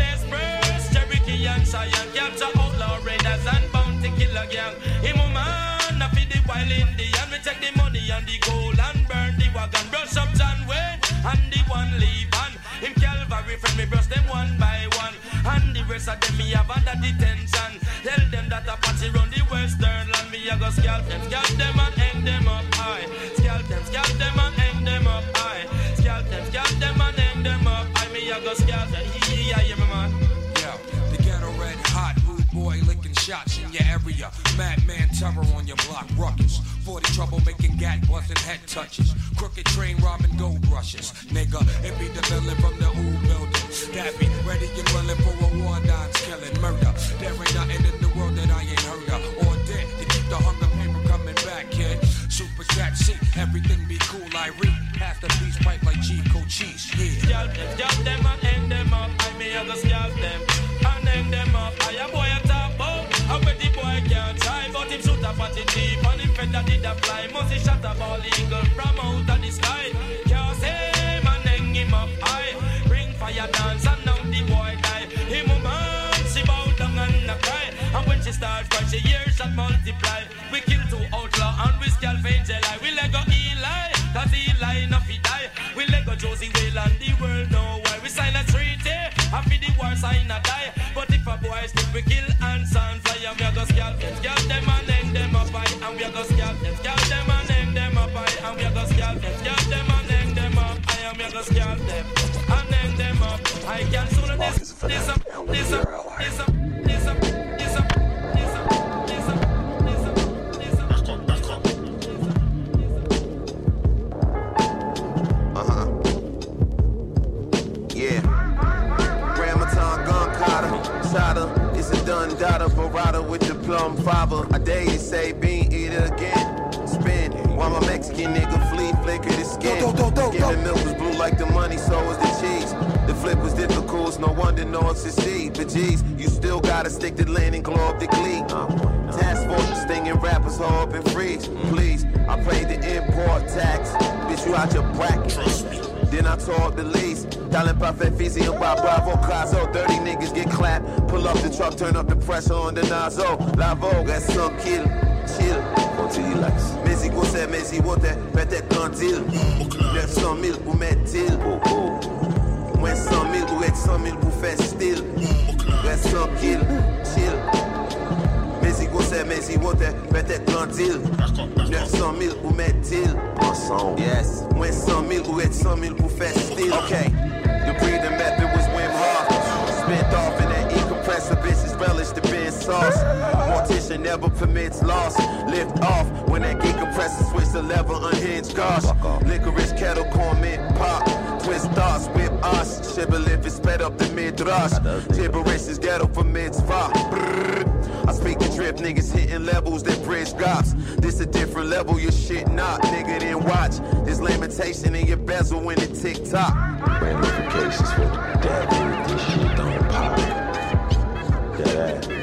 Nez Cherokee and Cheyenne, capture outlaw raiders and bounty killer gang. Him a man, I feed the wild Indian. Me take the money and the gold and burn the wagon. Brush up John Wayne and the one leave on. Him Calvary friend me brush them one by one. And the rest of them me have under detention. Tell them that a party run the western land. Me a go scalp them, scalp them and hang them up high. Scalp them, scalp them and hang them up high. Scalp them, scalp them and hang them up high. Me a go scalp them, yeah, yeah, my man. Yeah, the ghetto red hot, rude boy licking shots in your area. Madman terror on your block, ruckus. forty trouble making gat busting head touches. Crooked train robbing gold rushes. Nigga, it be the villain from the old building. That be ready and willing for a war dance, killing murder. There ain't nothing in the world that I ain't heard of or dead to keep the hunger pain from coming back, kid. Super cat seat, everything be cool. I read half the piece pipe like Chico cheese. Yeah. Scalp them, scalp them and hang them up. I may have to scalp them and hang them up. I a boy a top out. I bet the boy can't try, but him shoot up at the deep and him feather did a fly. Must he shot a ball eagle from out of the sky. Can't say him and hang him up high. Bring fire dance and now the boy die. Him a man, she bow down and a cry. And when she starts cry, she hears shot multiply. We kill two outlaw and we scalp angel eye. We let go Eli, cause Eli no fi die. We let go Josie Whale and the world know why. We sign a treaty, and for the war sign a die. But if a boy still we kill and sun fly. And we a go scalp them, scalp them and hang them up high. And we a go scalp them, scalp them and hang them up high. And we a go scalp them, scalp them and hang them up high. And we a go scalp them and hang them up. I can sooner this, this up, this up, this up, this up, this up, this up, this up, this up, this up. Back up, back up. Uh-huh. Yeah. Grandmaton gun cotter, shotter. It's a done daughter, Barada with the plum father. I dare you say bean eater again. Spin while my Mexican nigga flee, flicker the skin. Skim milk was blue like the money, so was the cheese. The flip was difficult, it's no wonder no one succeed. But geez, you still gotta stick to lane and glow up the glee. Task force stinging rappers, hold up and freeze. Please, I paid the import tax. Bitch, you out your bracket. Trust me. Then I tore up the lease. Talent Buffet, Fizzy, and Bob Bravo, Caso. Dirty niggas get clapped. Pull up the truck, turn up the pressure on the nozzle. La Vogue, that's some kill. Chill. Mais il conseille, mais il vote, peut-être qu'un deal. neuf cent mille pour mettre deal. Moins cent mille ou être cent mille pour faire style. Reste tranquille, chill. Mais il conseille, mais il vote, peut-être qu'un deal. neuf cent mille pour mettre deal. Yes. Moins cent mille ou être cent mille pour faire style. Okay. The breathing method was Wim Hof. Spent off in that e-compressor, bitches relish the bin sauce. Mortician never permits loss. Lift off when that geek compressor switch the level, unhinged gosh. Licorice kettle, corn mint pop. Twist thoughts, whip us. Shibboleth is sped up the mid-rush. Gibberish is ghetto for mitzvah. I speak the drip, niggas hitting levels that bridge gaps. This a different level, your shit not, nigga, then watch. There's lamentation in your bezel when it tick-tock. Ramifications for the devil, this shit don't pop. Dead ass.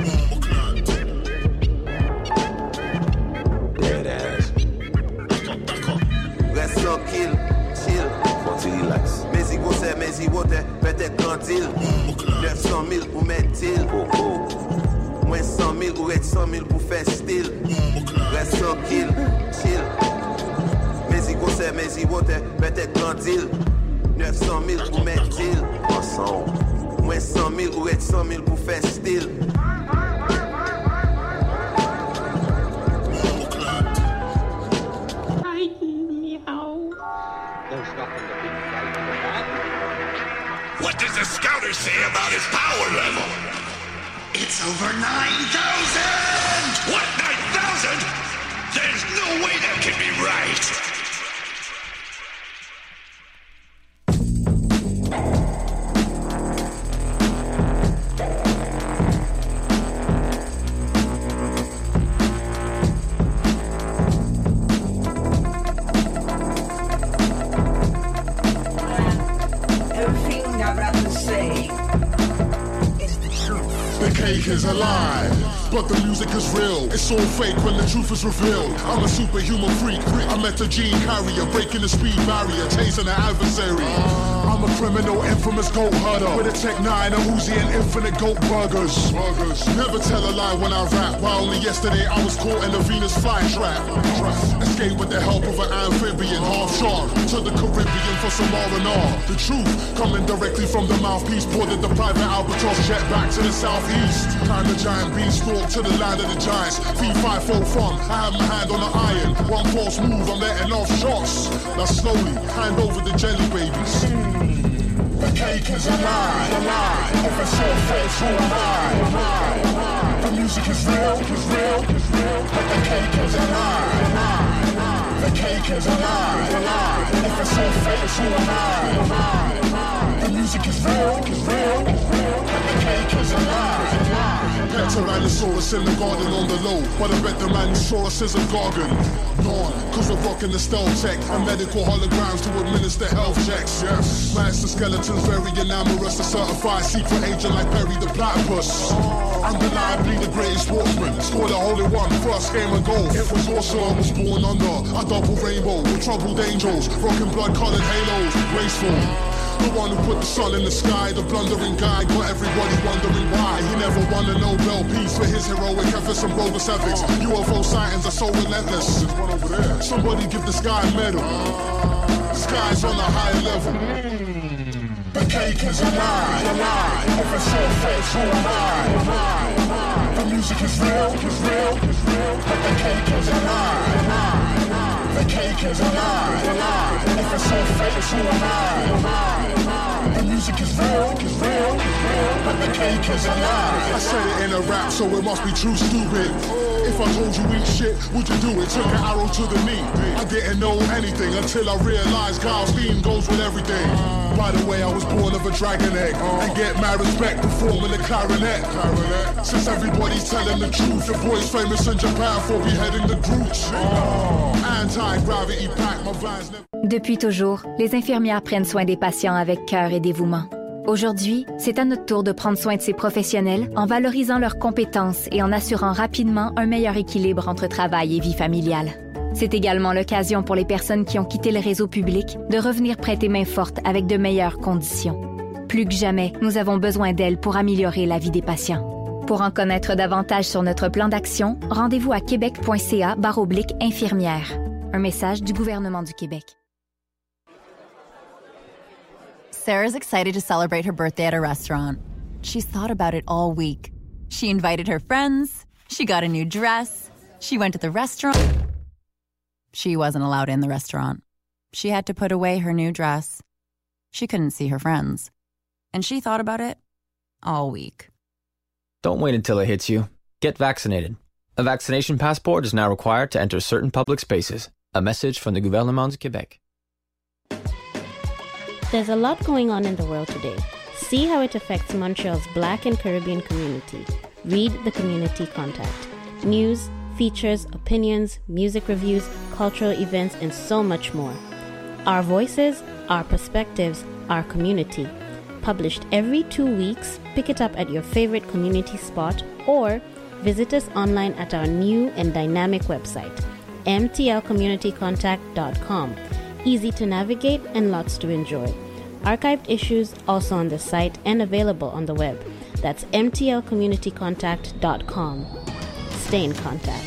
Dead ass. Reste tranquille, chill. Fortilax. Mais il conseille, mais il vote, peut-être qu'un deal. neuf cent mille pour mettre deal. Moins cent mille ou être cent mille pour faire style. Reste tranquille, chill. Mais il conseille, mais il vote, peut-être qu'un deal. neuf cent mille pour mettre deal. Moins cent mille ou être cent mille pour faire style. What does the scouter say about his power level? It's over nine thousand! What, nine thousand? There's no way that can be right! Is alive, but the music is real. It's all fake when the truth is revealed. I'm a superhuman freak. I met a gene carrier, breaking the speed barrier, chasing an adversary. I'm a criminal, infamous goat herder with a Tech nine, a Uzi, and infinite goat burgers. burgers. Never tell a lie when I rap. Why only yesterday I was caught in a Venus flytrap. Escape with the help of an amphibian, half shark, to the Caribbean for some R and R. The truth coming directly from the mouthpiece. Boarded the private albatross jet back to the southeast. Climb the giant beanstalk to the land of the giants. V five four fun, I have my hand on the iron. One false move, I'm letting off shots. Now slowly, hand over the jelly babies. The cake is a lie, a lie. If it's so fake, who am I? The music is real, is real, is real. But the cake is a lie, a lie. The cake is a lie, a lie. If it's so fake, who am I? The music is real, is real, is real. But the cake is a lie, a lie. Pet Tyrannosaurus in the garden on the low, but I bet the man who saw us is a gargan. Gone, cause we're rocking the stealth tech and medical holograms to administer health checks. Yes, master skeletons very enamorous, a certified secret agent like Perry the Platypus. Undeniably the greatest sportsman, scored a hole in one, first game of golf. It was awesome, I was born under a double rainbow with troubled angels, rocking blood-colored halos, graceful. The one who put the sun in the sky, the blundering guy, got everybody wondering why. He never won a Nobel Peace for his heroic efforts and bogus ethics. U F O sightings are so relentless. There's one over there. Somebody give the sky a medal. The sky's on a higher level. The cake is a lie, a lie. If it's so fake, who am I? The music is real, is real, is real. But the cake is a lie, a lie. The cake is a lie, a lie. If it's so fake, who am I? The music is real, is real, is real. But the cake is a lie. I said it in a rap, so it must be true, stupid. If I told you eat shit, would you do it? Took an arrow to the knee. I didn't know anything until I realized God's theme goes with everything. By the way, I was born of a dragon egg. And get my respect performing the clarinet. clarinet. Since everybody's telling the truth, your boy's famous in Japan for beheading the Grooch. Anti-gravity pack, my vans never... Depuis toujours, les infirmières prennent soin des patients avec cœur et dévouement. Aujourd'hui, c'est à notre tour de prendre soin de ces professionnels en valorisant leurs compétences et en assurant rapidement un meilleur équilibre entre travail et vie familiale. C'est également l'occasion pour les personnes qui ont quitté le réseau public de revenir prêter main forte avec de meilleures conditions. Plus que jamais, nous avons besoin d'elles pour améliorer la vie des patients. Pour en connaître davantage sur notre plan d'action, rendez-vous à québec.ca barre oblique infirmière. Un message du gouvernement du Québec. Sarah's excited to celebrate her birthday at a restaurant. She's thought about it all week. She invited her friends. She got a new dress. She went to the restaurant. She wasn't allowed in the restaurant. She had to put away her new dress. She couldn't see her friends. And she thought about it all week. Don't wait until it hits you. Get vaccinated. A vaccination passport is now required to enter certain public spaces. A message from the Gouvernement du Québec. There's a lot going on in the world today. See how it affects Montreal's Black and Caribbean community. Read the Community Contact. News, features, opinions, music reviews, cultural events, and so much more. Our voices, our perspectives, our community. Published every two weeks, pick it up at your favorite community spot or visit us online at our new and dynamic website, m t l community contact dot com. Easy to navigate and lots to enjoy. Archived issues also on the site and available on the web. That's m t l community contact dot com. Stay in contact.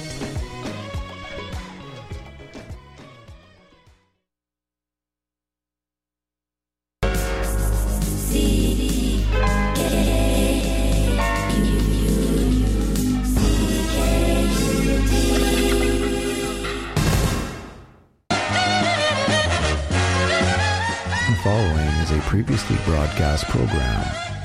Following is a previously broadcast program.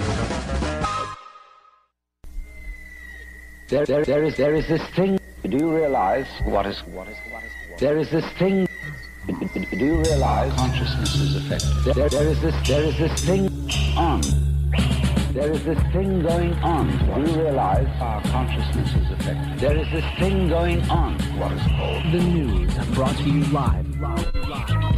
There, there, there is, there is this thing. Do you realize what is, what is, what is, what is there is this thing. Do you realize consciousness is affected? There, there is this, there is this thing on. There is this thing going on. Do you realize our consciousness is affected? There is this thing going on. What is called the news, brought to you live. live, live.